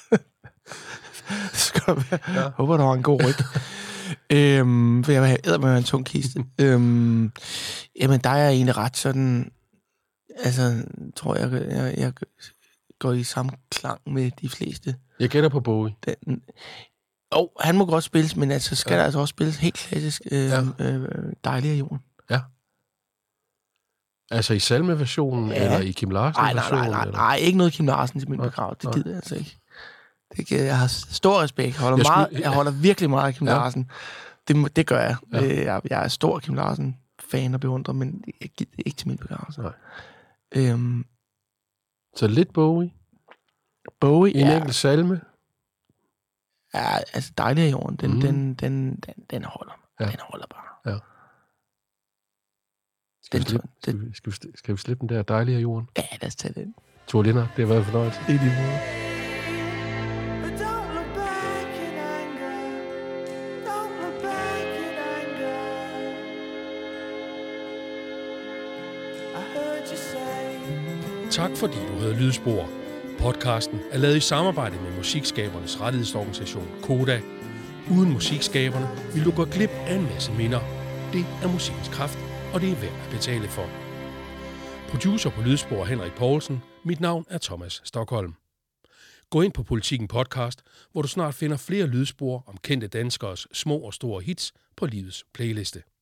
jeg, jeg ja. håber, der var en god ryg. øhm, for jeg var eddermame en tung kiste. øhm, jamen, der er jeg egentlig ret sådan... Altså, tror jeg, jeg, jeg går i samme klang med de fleste. Jeg gætter på Bowie. Den, oh, han må godt spilles, men altså skal ja. der altså også spilles helt klassisk øh, ja. øh, Dejlig af jorden. Ja. Altså i salmeversionen, ja. eller i Kim Larsen-versionen? Nej, nej, nej, nej, nej, ikke noget Kim Larsen til min begravelse. Det gider jeg altså ikke. Det kan, jeg har stor respekt. Jeg holder, jeg, meget, skulle... jeg holder virkelig meget af Kim ja. Larsen. Det, det gør jeg. Ja. jeg. Jeg er stor Kim Larsen-fan og beundrer, men jeg gider ikke til min begravelse. Nej. Øhm, Så lidt Bowie? Bowie, en ja. enkelt salme? Ja, altså Dejlig af jorden, den, mm. den, den, den, den holder. Ja. Den holder bare. Ja. Skal, den, vi slippe, skal, vi, skal, vi, skal vi slippe den der Dejlig af jorden? Ja, lad os tage den. Tore Lindhardt, det har været en fornøjelse. I lige måde. Tak fordi du hørte Lydspor. Podcasten er lavet i samarbejde med musikskabernes rettighedsorganisation Koda. Uden musikskaberne vil du gå glip af en masse minder. Det er musikkens kraft, og det er værd at betale for. Producer på Lydspor Henrik Poulsen. Mit navn er Thomas Stockholm. Gå ind på Politikken Podcast, hvor du snart finder flere lydspor om kendte danskeres små og store hits på livets playliste.